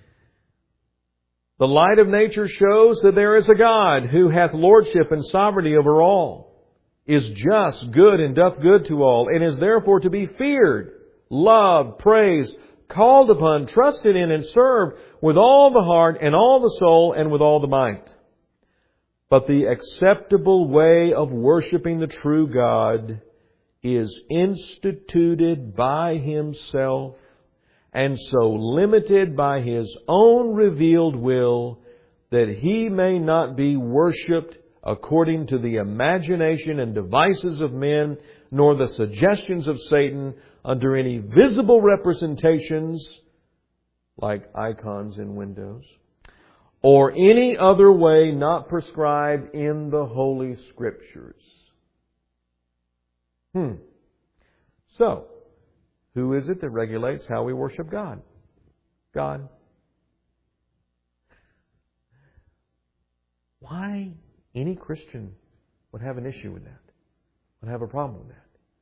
The light of nature shows that there is a God who hath lordship and sovereignty over all, is just, good, and doth good to all, and is therefore to be feared, loved, praised, called upon, trusted in, and served with all the heart and all the soul and with all the might. But the acceptable way of worshiping the true God is instituted by Himself and so limited by His own revealed will that He may not be worshipped according to the imagination and devices of men, nor the suggestions of Satan under any visible representations like icons in windows, or any other way not prescribed in the Holy Scriptures. So, who is it that regulates how we worship God? God. Why any Christian would have an issue with that, would have a problem with that?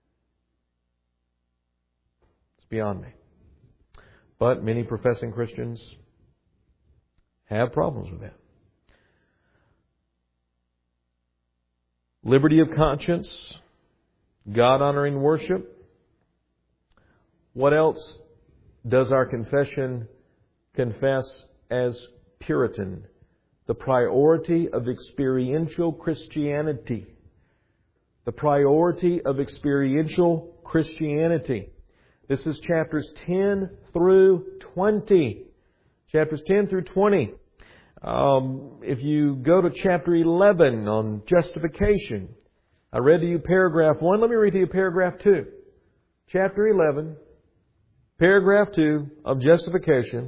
It's beyond me. But many professing Christians have problems with that. Liberty of conscience, God-honoring worship. What else does our confession confess as Puritan? The priority of experiential Christianity. The priority of experiential Christianity. This is chapters 10 through 20. Chapters 10 through 20. If you go to chapter 11 on justification, I read to you paragraph 1. Let me read to you paragraph 2. Chapter 11, paragraph 2 of justification.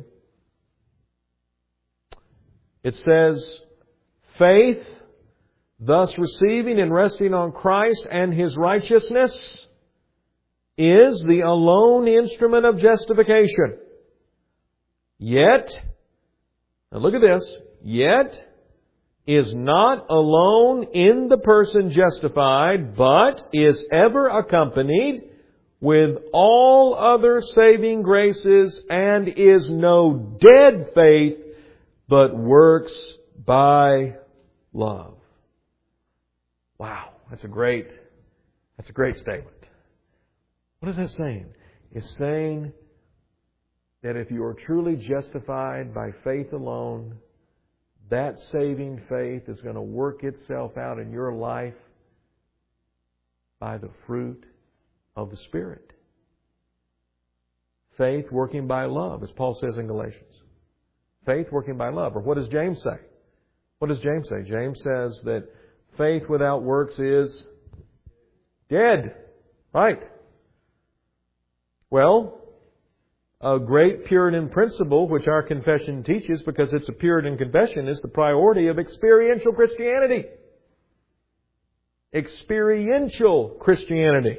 It says, faith, thus receiving and resting on Christ and His righteousness, is the alone instrument of justification. Yet, now look at this, yet is not alone in the person justified, but is ever accompanied with all other saving graces, and is no dead faith, but works by love. Wow, that's a great statement. What is that saying? It's saying that if you are truly justified by faith alone, that saving faith is going to work itself out in your life by the fruit of the Spirit. Faith working by love, as Paul says in Galatians. Faith working by love. Or what does James say? What does James say? James says that faith without works is dead. Right. Well, a great Puritan principle, which our confession teaches because it's a Puritan confession, is the priority of experiential Christianity. Experiential Christianity.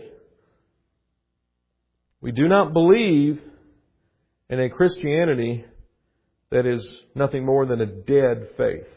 We do not believe in a Christianity that is nothing more than a dead faith.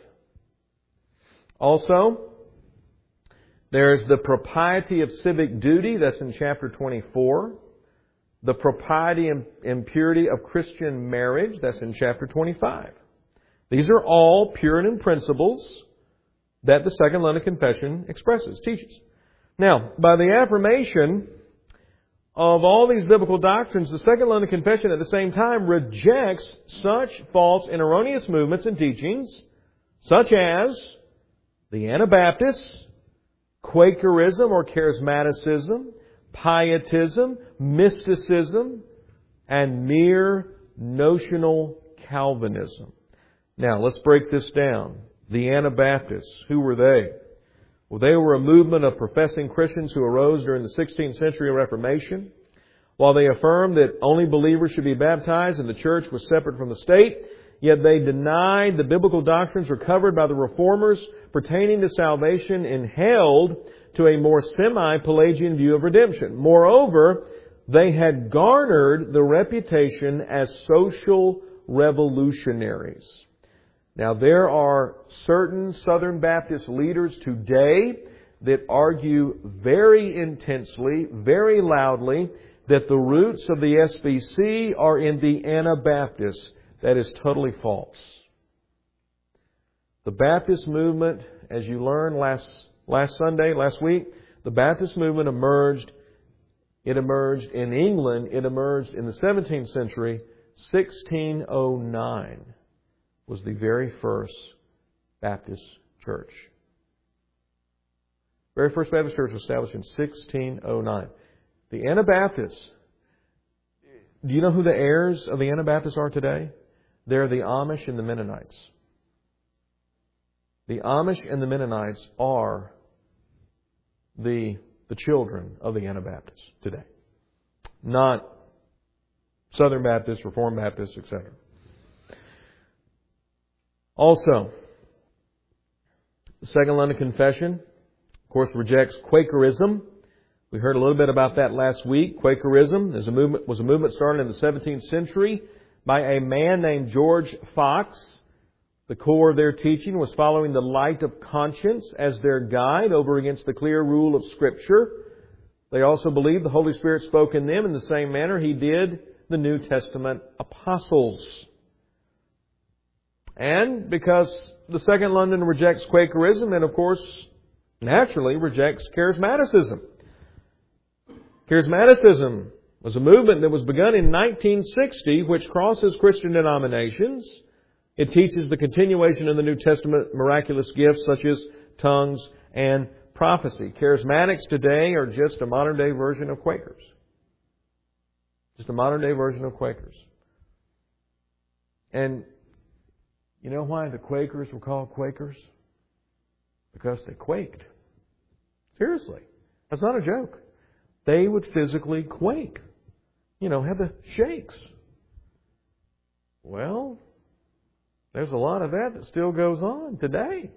Also, there's the propriety of civic duty. That's in chapter 24. The propriety and purity of Christian marriage. That's in chapter 25. These are all Puritan principles that the Second London Confession expresses, teaches. Now, by the affirmation of all these biblical doctrines, the Second London Confession at the same time rejects such false and erroneous movements and teachings, such as the Anabaptists, Quakerism or Charismaticism, Pietism, mysticism, and mere notional Calvinism. Now, let's break this down. The Anabaptists, who were they? Well, they were a movement of professing Christians who arose during the 16th century Reformation. While they affirmed that only believers should be baptized and the church was separate from the state, yet they denied the biblical doctrines recovered by the Reformers pertaining to salvation and held to a more semi-Pelagian view of redemption. Moreover, they had garnered the reputation as social revolutionaries. Now, there are certain Southern Baptist leaders today that argue very intensely, very loudly, that the roots of the SBC are in the Anabaptists. That is totally false. The Baptist movement, as you learned last week, the Baptist movement emerged. It emerged in England. It emerged in the 17th century. 1609 was the very first Baptist church. Very first Baptist church was established in 1609. The Anabaptists, do you know who the heirs of the Anabaptists are today? They're the Amish and the Mennonites. The Amish and the Mennonites are the children of the Anabaptists today. Not Southern Baptists, Reformed Baptists, etc. Also, the Second London Confession, of course, rejects Quakerism, We heard a little bit about that last week. Quakerism was a movement started in the 17th century by a man named George Fox. The core of their teaching was following the light of conscience as their guide over against the clear rule of Scripture. They also believed the Holy Spirit spoke in them in the same manner He did the New Testament apostles. And because the Second London rejects Quakerism, and of course, naturally rejects Charismaticism. Charismaticism was a movement that was begun in 1960, which crosses Christian denominations. It teaches the continuation of the New Testament miraculous gifts such as tongues and prophecy. Charismatics today are just a modern-day version of Quakers. Just a modern-day version of Quakers. And you know why the Quakers were called Quakers? Because they quaked. Seriously. That's not a joke. They would physically quake. Have the shakes. Well, there's a lot of that still goes on today.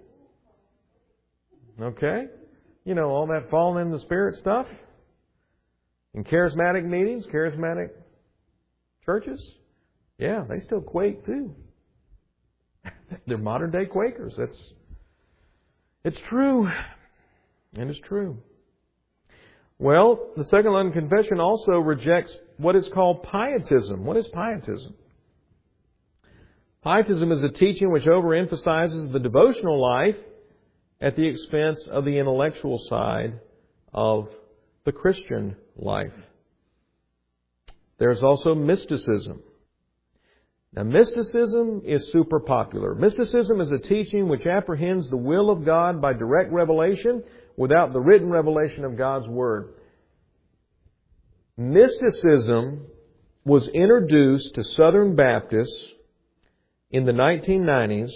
Okay? All that falling in the Spirit stuff. In charismatic meetings, charismatic churches, yeah, they still quake too. They're modern day Quakers. It's true. And it's true. Well, the Second London Confession also rejects what is called pietism. What is pietism? Pietism is a teaching which overemphasizes the devotional life at the expense of the intellectual side of the Christian life. There's also mysticism. Now, mysticism is super popular. Mysticism is a teaching which apprehends the will of God by direct revelation without the written revelation of God's Word. Mysticism was introduced to Southern Baptists in the 1990s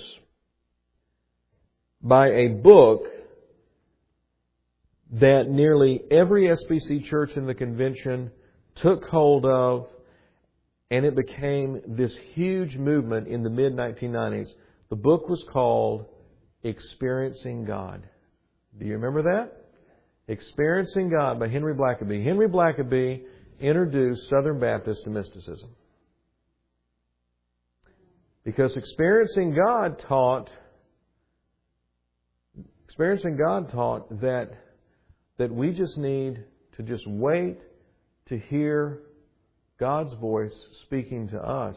by a book that nearly every SBC church in the convention took hold of, and it became this huge movement in the mid-1990s. The book was called Experiencing God. Do you remember that? Experiencing God by Henry Blackaby. Henry Blackaby introduced Southern Baptists to mysticism. Because Experiencing God taught that we just need to just wait to hear God's voice speaking to us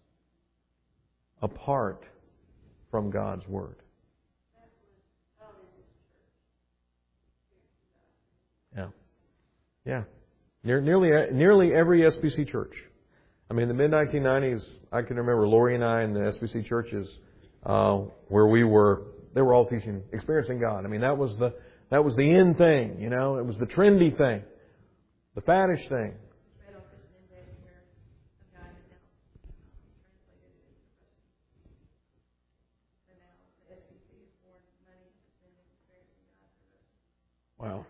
apart from God's Word. Yeah. Nearly every SBC church. I mean, in the mid-1990s, I can remember Lori and I in the SBC churches where we were. They were all teaching Experiencing God. I mean, that was the in thing. It was the trendy thing, the faddish thing. Wow.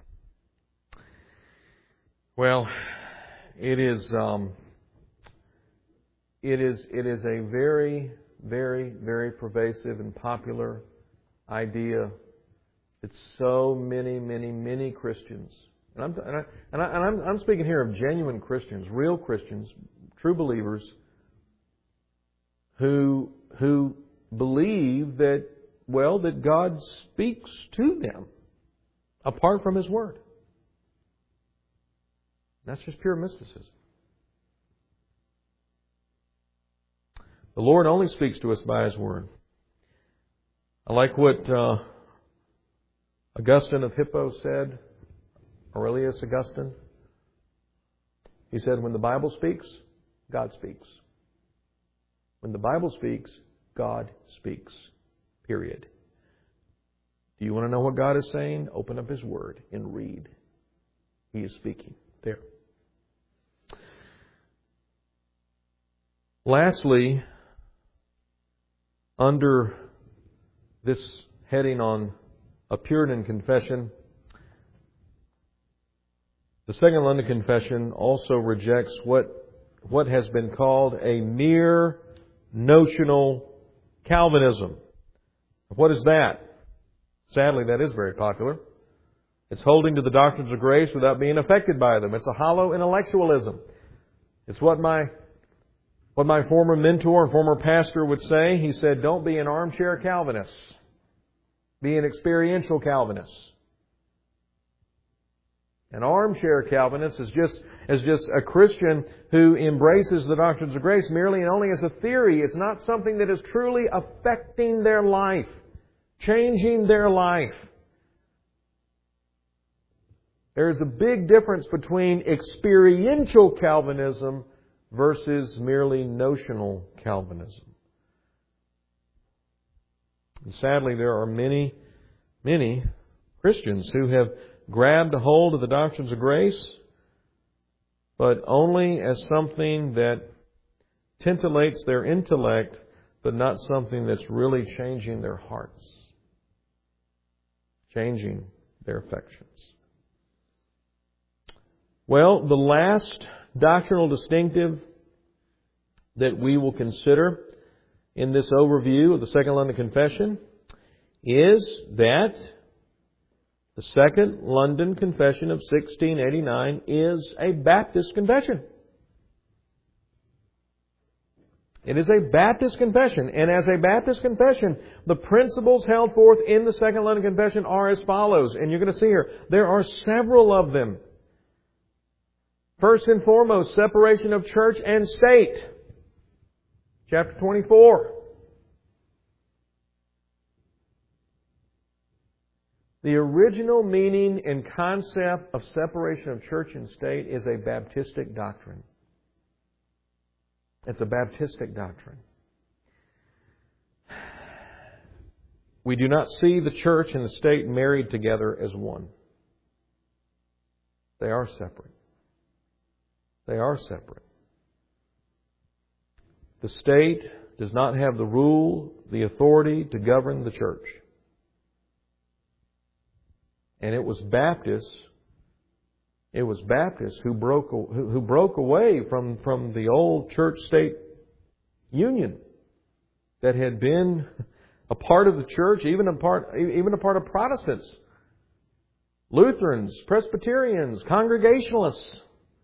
Well, it is a very, very, very pervasive and popular idea that so many Christians, and I'm speaking here of genuine Christians, real Christians, true believers, who believe that God speaks to them apart from His Word. That's just pure mysticism. The Lord only speaks to us by His Word. I like what Augustine of Hippo said, Aurelius Augustine. He said, when the Bible speaks, God speaks. When the Bible speaks, God speaks. Period. Do you want to know what God is saying? Open up His Word and read. He is speaking. There. Lastly, under this heading on a Puritan confession, the Second London Confession also rejects what has been called a mere notional Calvinism. What is that? Sadly, that is very popular. It's holding to the doctrines of grace without being affected by them. It's a hollow intellectualism. It's what my former mentor and former pastor would say. He said, don't be an armchair Calvinist. Be an experiential Calvinist. An armchair Calvinist is just a Christian who embraces the doctrines of grace merely and only as a theory. It's not something that is truly affecting their life, changing their life. There is a big difference between experiential Calvinism versus merely notional Calvinism. And sadly, there are many, many Christians who have grabbed a hold of the doctrines of grace, but only as something that tintillates their intellect, but not something that's really changing their hearts, changing their affections. Well, the last doctrinal distinctive that we will consider in this overview of the Second London Confession is that the Second London Confession of 1689 is a Baptist confession. It is a Baptist confession, and as a Baptist confession, the principles held forth in the Second London Confession are as follows, and you're going to see here, there are several of them. First and foremost, separation of church and state. Chapter 24. The original meaning and concept of separation of church and state is a Baptistic doctrine. It's a Baptistic doctrine. We do not see the church and the state married together as one. They are separate. They are separate. The state does not have the rule, the authority to govern the church. And it was Baptists who broke away from the old church-state union that had been a part of the church, even a part of Protestants, Lutherans, Presbyterians, Congregationalists.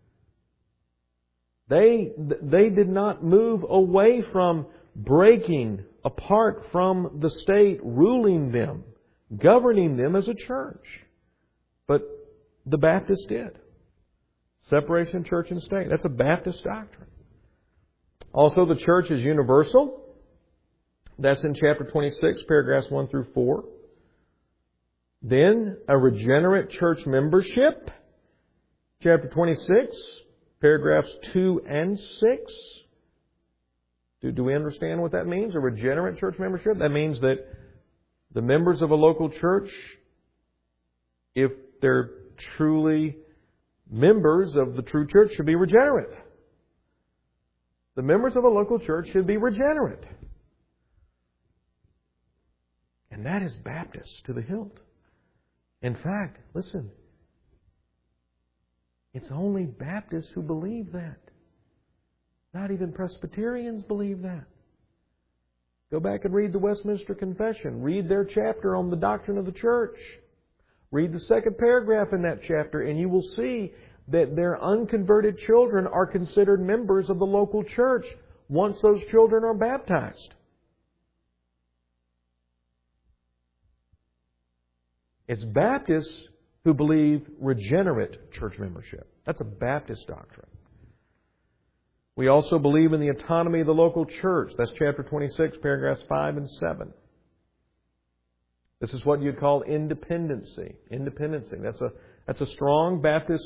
They did not move away from breaking apart from the state ruling them, governing them as a church. But the Baptists did. Separation of church and state. That's a Baptist doctrine. Also, the church is universal. That's in chapter 26, paragraphs 1 through 4. Then, a regenerate church membership. Chapter 26, paragraphs 2 and 6. Do we understand what that means? A regenerate church membership? That means that the members of a local church, if they're truly members of the true church, should be regenerate. The members of a local church should be regenerate. And that is Baptist to the hilt. In fact, listen, it's only Baptists who believe that. Not even Presbyterians believe that. Go back and read the Westminster Confession. Read their chapter on the doctrine of the church. Read the second paragraph in that chapter, and you will see that their unconverted children are considered members of the local church once those children are baptized. It's Baptists who believe regenerate church membership. That's a Baptist doctrine. We also believe in the autonomy of the local church. That's chapter 26, paragraphs 5 and 7. This is what you'd call independency. Independency. That's a strong Baptist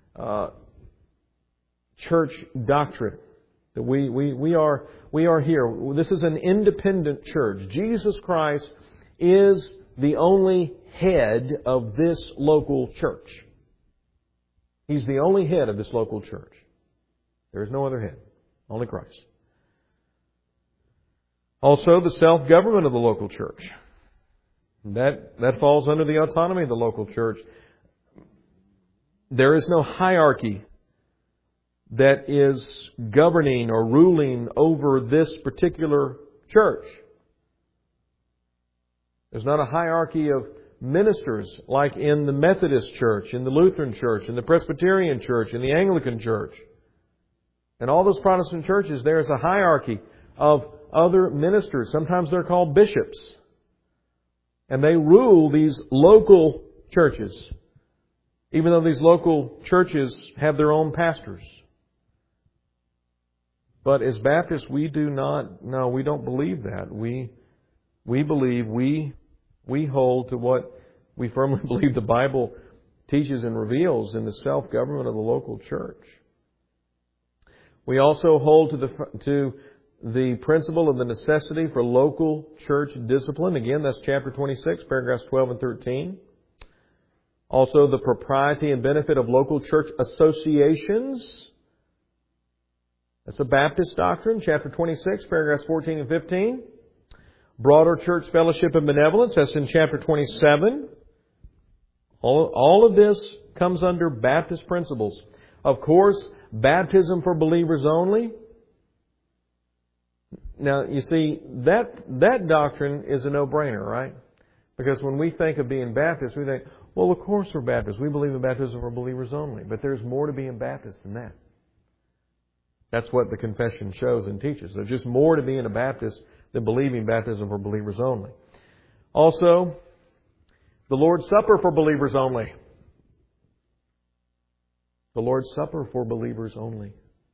church doctrine. That we are here. This is an independent church. Jesus Christ is the only head of this local church. He's the only head of this local church. There is no other head. Only Christ. Also, the self-government of the local church. That falls under the autonomy of the local church. There is no hierarchy that is governing or ruling over this particular church. There's not a hierarchy of ministers, like in the Methodist Church, in the Lutheran Church, in the Presbyterian Church, in the Anglican Church. And all those Protestant churches, there is a hierarchy of other ministers. Sometimes they're called bishops. And they rule these local churches, even though these local churches have their own pastors. But as Baptists, we don't believe that. We believe, we hold to what we firmly believe the Bible teaches and reveals in the self-government of the local church. We also hold to the principle of the necessity for local church discipline. Again, that's chapter 26, paragraphs 12 and 13. Also, the propriety and benefit of local church associations. That's a Baptist doctrine, chapter 26, paragraphs 14 and 15. Broader church fellowship and benevolence, that's in chapter 27. All of this comes under Baptist principles. Of course, baptism for believers only. Now, you see, that doctrine is a no-brainer, right? Because when we think of being Baptist, we think, well, of course we're Baptists. We believe in baptism for believers only. But there's more to being Baptist than that. That's what the confession shows and teaches. There's just more to being a Baptist than believing baptism for believers only. Also, the Lord's Supper for believers only. The Lord's Supper for believers only.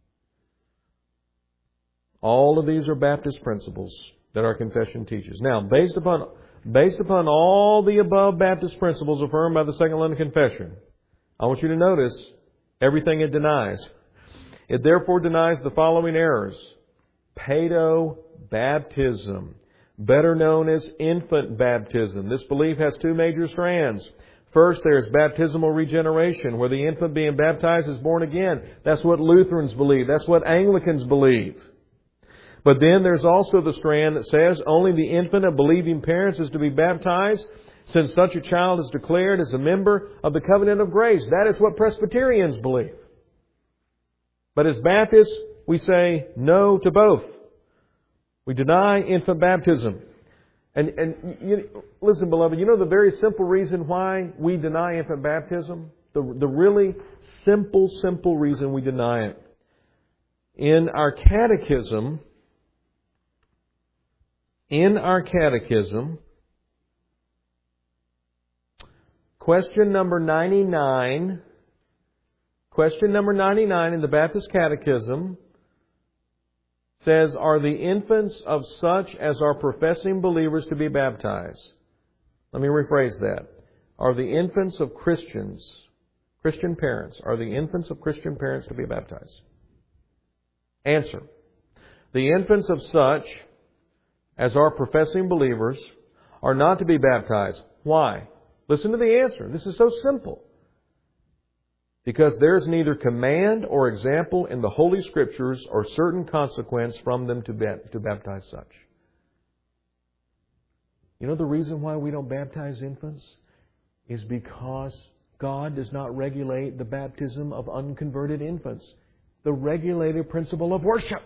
All of these are Baptist principles that our confession teaches. Now, based upon all the above Baptist principles affirmed by the Second London Confession, I want you to notice everything it denies. It therefore denies the following errors. Paedobaptism, better known as infant baptism. This belief has two major strands. First, there's baptismal regeneration, where the infant being baptized is born again. That's what Lutherans believe. That's what Anglicans believe. But then there's also the strand that says only the infant of believing parents is to be baptized, since such a child is declared as a member of the covenant of grace. That is what Presbyterians believe. But as Baptists, we say no to both. We deny infant baptism. Listen, beloved, you know the very simple reason why we deny infant baptism? The really simple reason we deny it. In our catechism, question number 99 in the Baptist Catechism says, are the infants of such as are professing believers to be baptized? Let me rephrase that. Are the infants of Christian parents, are the infants of Christian parents to be baptized? Answer. The infants of such as are professing believers are not to be baptized. Why? Listen to the answer. This is so simple. Because there is neither command or example in the Holy Scriptures or certain consequence from them to baptize such. You know the reason why we don't baptize infants? Is because God does not regulate the baptism of unconverted infants. The regulated principle of worship.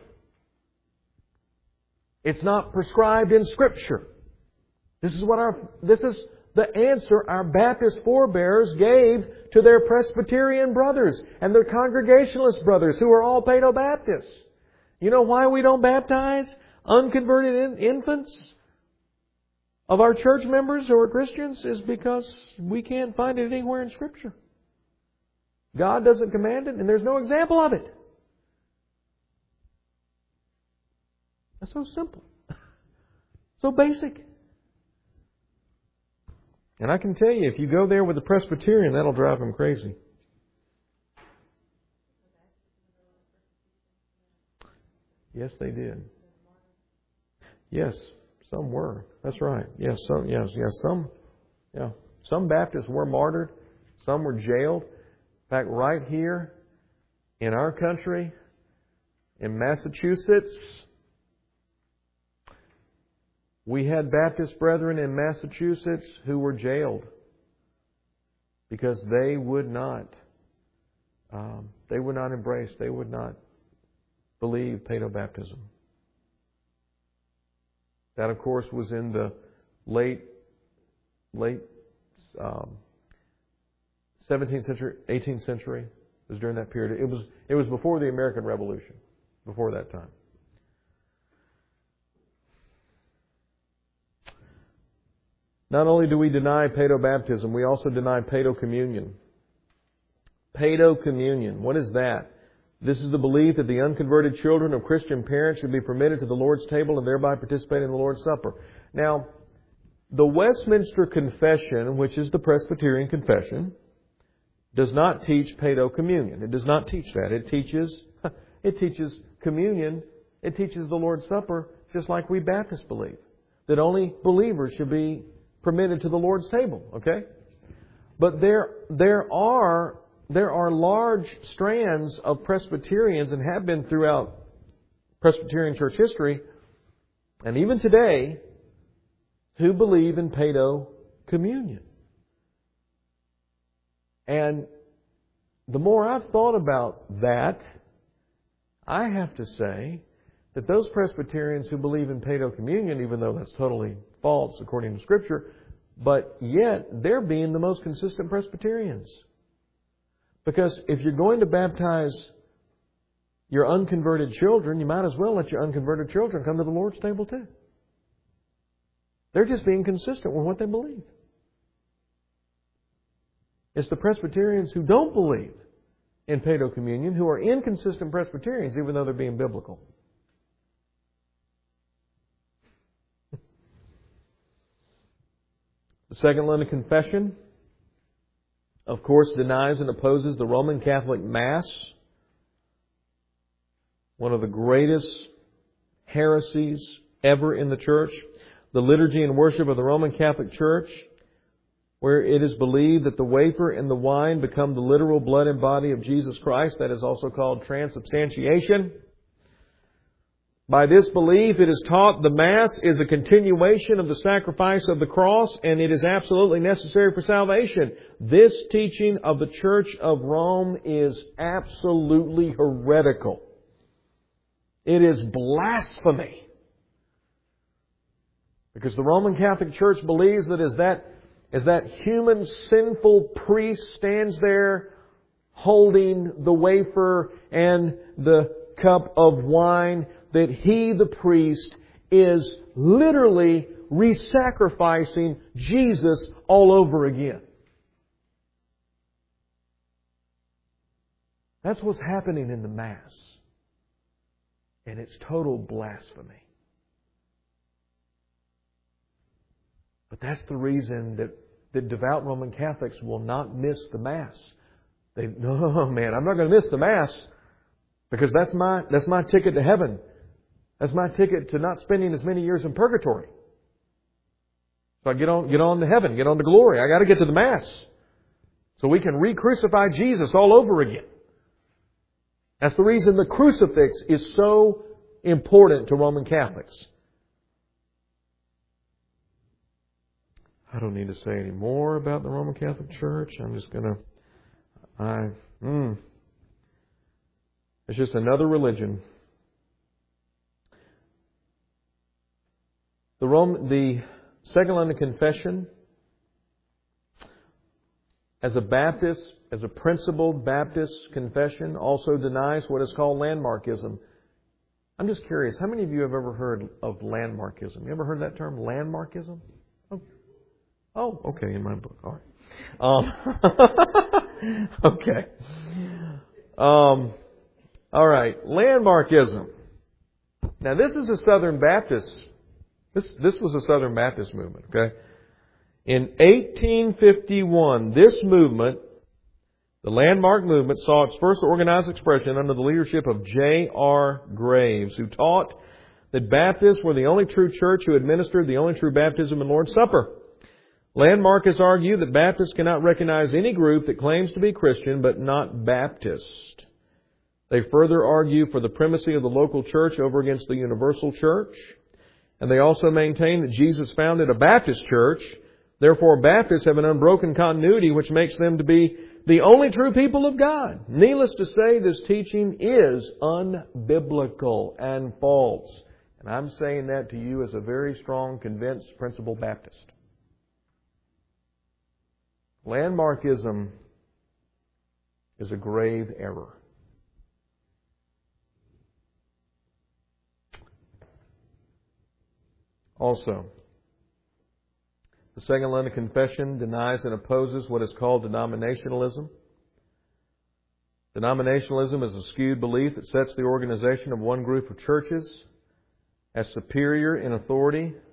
It's not prescribed in Scripture. This is the answer our Baptist forebears gave to their Presbyterian brothers and their Congregationalist brothers who are all Paedobaptists. You know why we don't baptize unconverted infants of our church members who are Christians? Is because we can't find it anywhere in Scripture. God doesn't command it, and there's no example of it. That's so simple. So basic. And I can tell you, if you go there with a Presbyterian, that'll drive them crazy. Yes, they did. Yes, some were. That's right. Yes, some. Some Baptists were martyred. Some were jailed. In fact, right here in our country, in Massachusetts, we had Baptist brethren in Massachusetts who were jailed because they would not embrace, they would not believe paedobaptism. That, of course, was in the late 17th century, 18th century. It was during that period. It was before the American Revolution, before that time. Not only do we deny paedobaptism, we also deny paedocommunion. Paedocommunion, what is that? This is the belief that the unconverted children of Christian parents should be permitted to the Lord's table and thereby participate in the Lord's Supper. Now, the Westminster Confession, which is the Presbyterian confession, does not teach paedocommunion. It does not teach that. It teaches communion. It teaches the Lord's Supper, just like we Baptists believe, that only believers should be permitted to the Lord's table. Okay, but there are large strands of Presbyterians, and have been throughout Presbyterian church history, and even today, who believe in paedocommunion. And the more I've thought about that, I have to say that those Presbyterians who believe in paedocommunion, even though that's totally false according to Scripture, but yet they're being the most consistent Presbyterians. Because if you're going to baptize your unconverted children, you might as well let your unconverted children come to the Lord's table too. They're just being consistent with what they believe. It's the Presbyterians who don't believe in paedocommunion who are inconsistent Presbyterians, even though they're being biblical. The Second London Confession, of course, denies and opposes the Roman Catholic Mass, one of the greatest heresies ever in the Church. The liturgy and worship of the Roman Catholic Church, where it is believed that the wafer and the wine become the literal blood and body of Jesus Christ. That is also called transubstantiation. By this belief, it is taught the Mass is a continuation of the sacrifice of the cross, and it is absolutely necessary for salvation. This teaching of the Church of Rome is absolutely heretical. It is blasphemy. Because the Roman Catholic Church believes that as that human sinful priest stands there holding the wafer and the cup of wine, that he, the priest, is literally re-sacrificing Jesus all over again. That's what's happening in the Mass. And it's total blasphemy. But that's the reason that devout Roman Catholics will not miss the Mass. No, man, I'm not going to miss the Mass because that's my ticket to heaven. That's my ticket to not spending as many years in purgatory. So I get on to heaven, get on to glory. I got to get to the Mass so we can re-crucify Jesus all over again. That's the reason the crucifix is so important to Roman Catholics. I don't need to say any more about the Roman Catholic Church. I'm just going to... It's just another religion. The Second London Confession, as a Baptist, as a principled Baptist confession, also denies what is called landmarkism. I'm just curious, how many of you have ever heard of landmarkism? You ever heard that term, landmarkism? Oh, okay, in my book. All right. Okay. All right, landmarkism. Now, this is a Southern Baptist. This was a Southern Baptist movement. Okay. In 1851, this movement, the landmark movement, saw its first organized expression under the leadership of J.R. Graves, who taught that Baptists were the only true church who administered the only true baptism and Lord's Supper. Landmarkists argue that Baptists cannot recognize any group that claims to be Christian but not Baptist. They further argue for the primacy of the local church over against the universal church. And they also maintain that Jesus founded a Baptist church. Therefore, Baptists have an unbroken continuity which makes them to be the only true people of God. Needless to say, this teaching is unbiblical and false. And I'm saying that to you as a very strong, convinced, principled Baptist. Landmarkism is a grave error. Also, the Second London Confession denies and opposes what is called denominationalism. Denominationalism is a skewed belief that sets the organization of one group of churches as superior in authority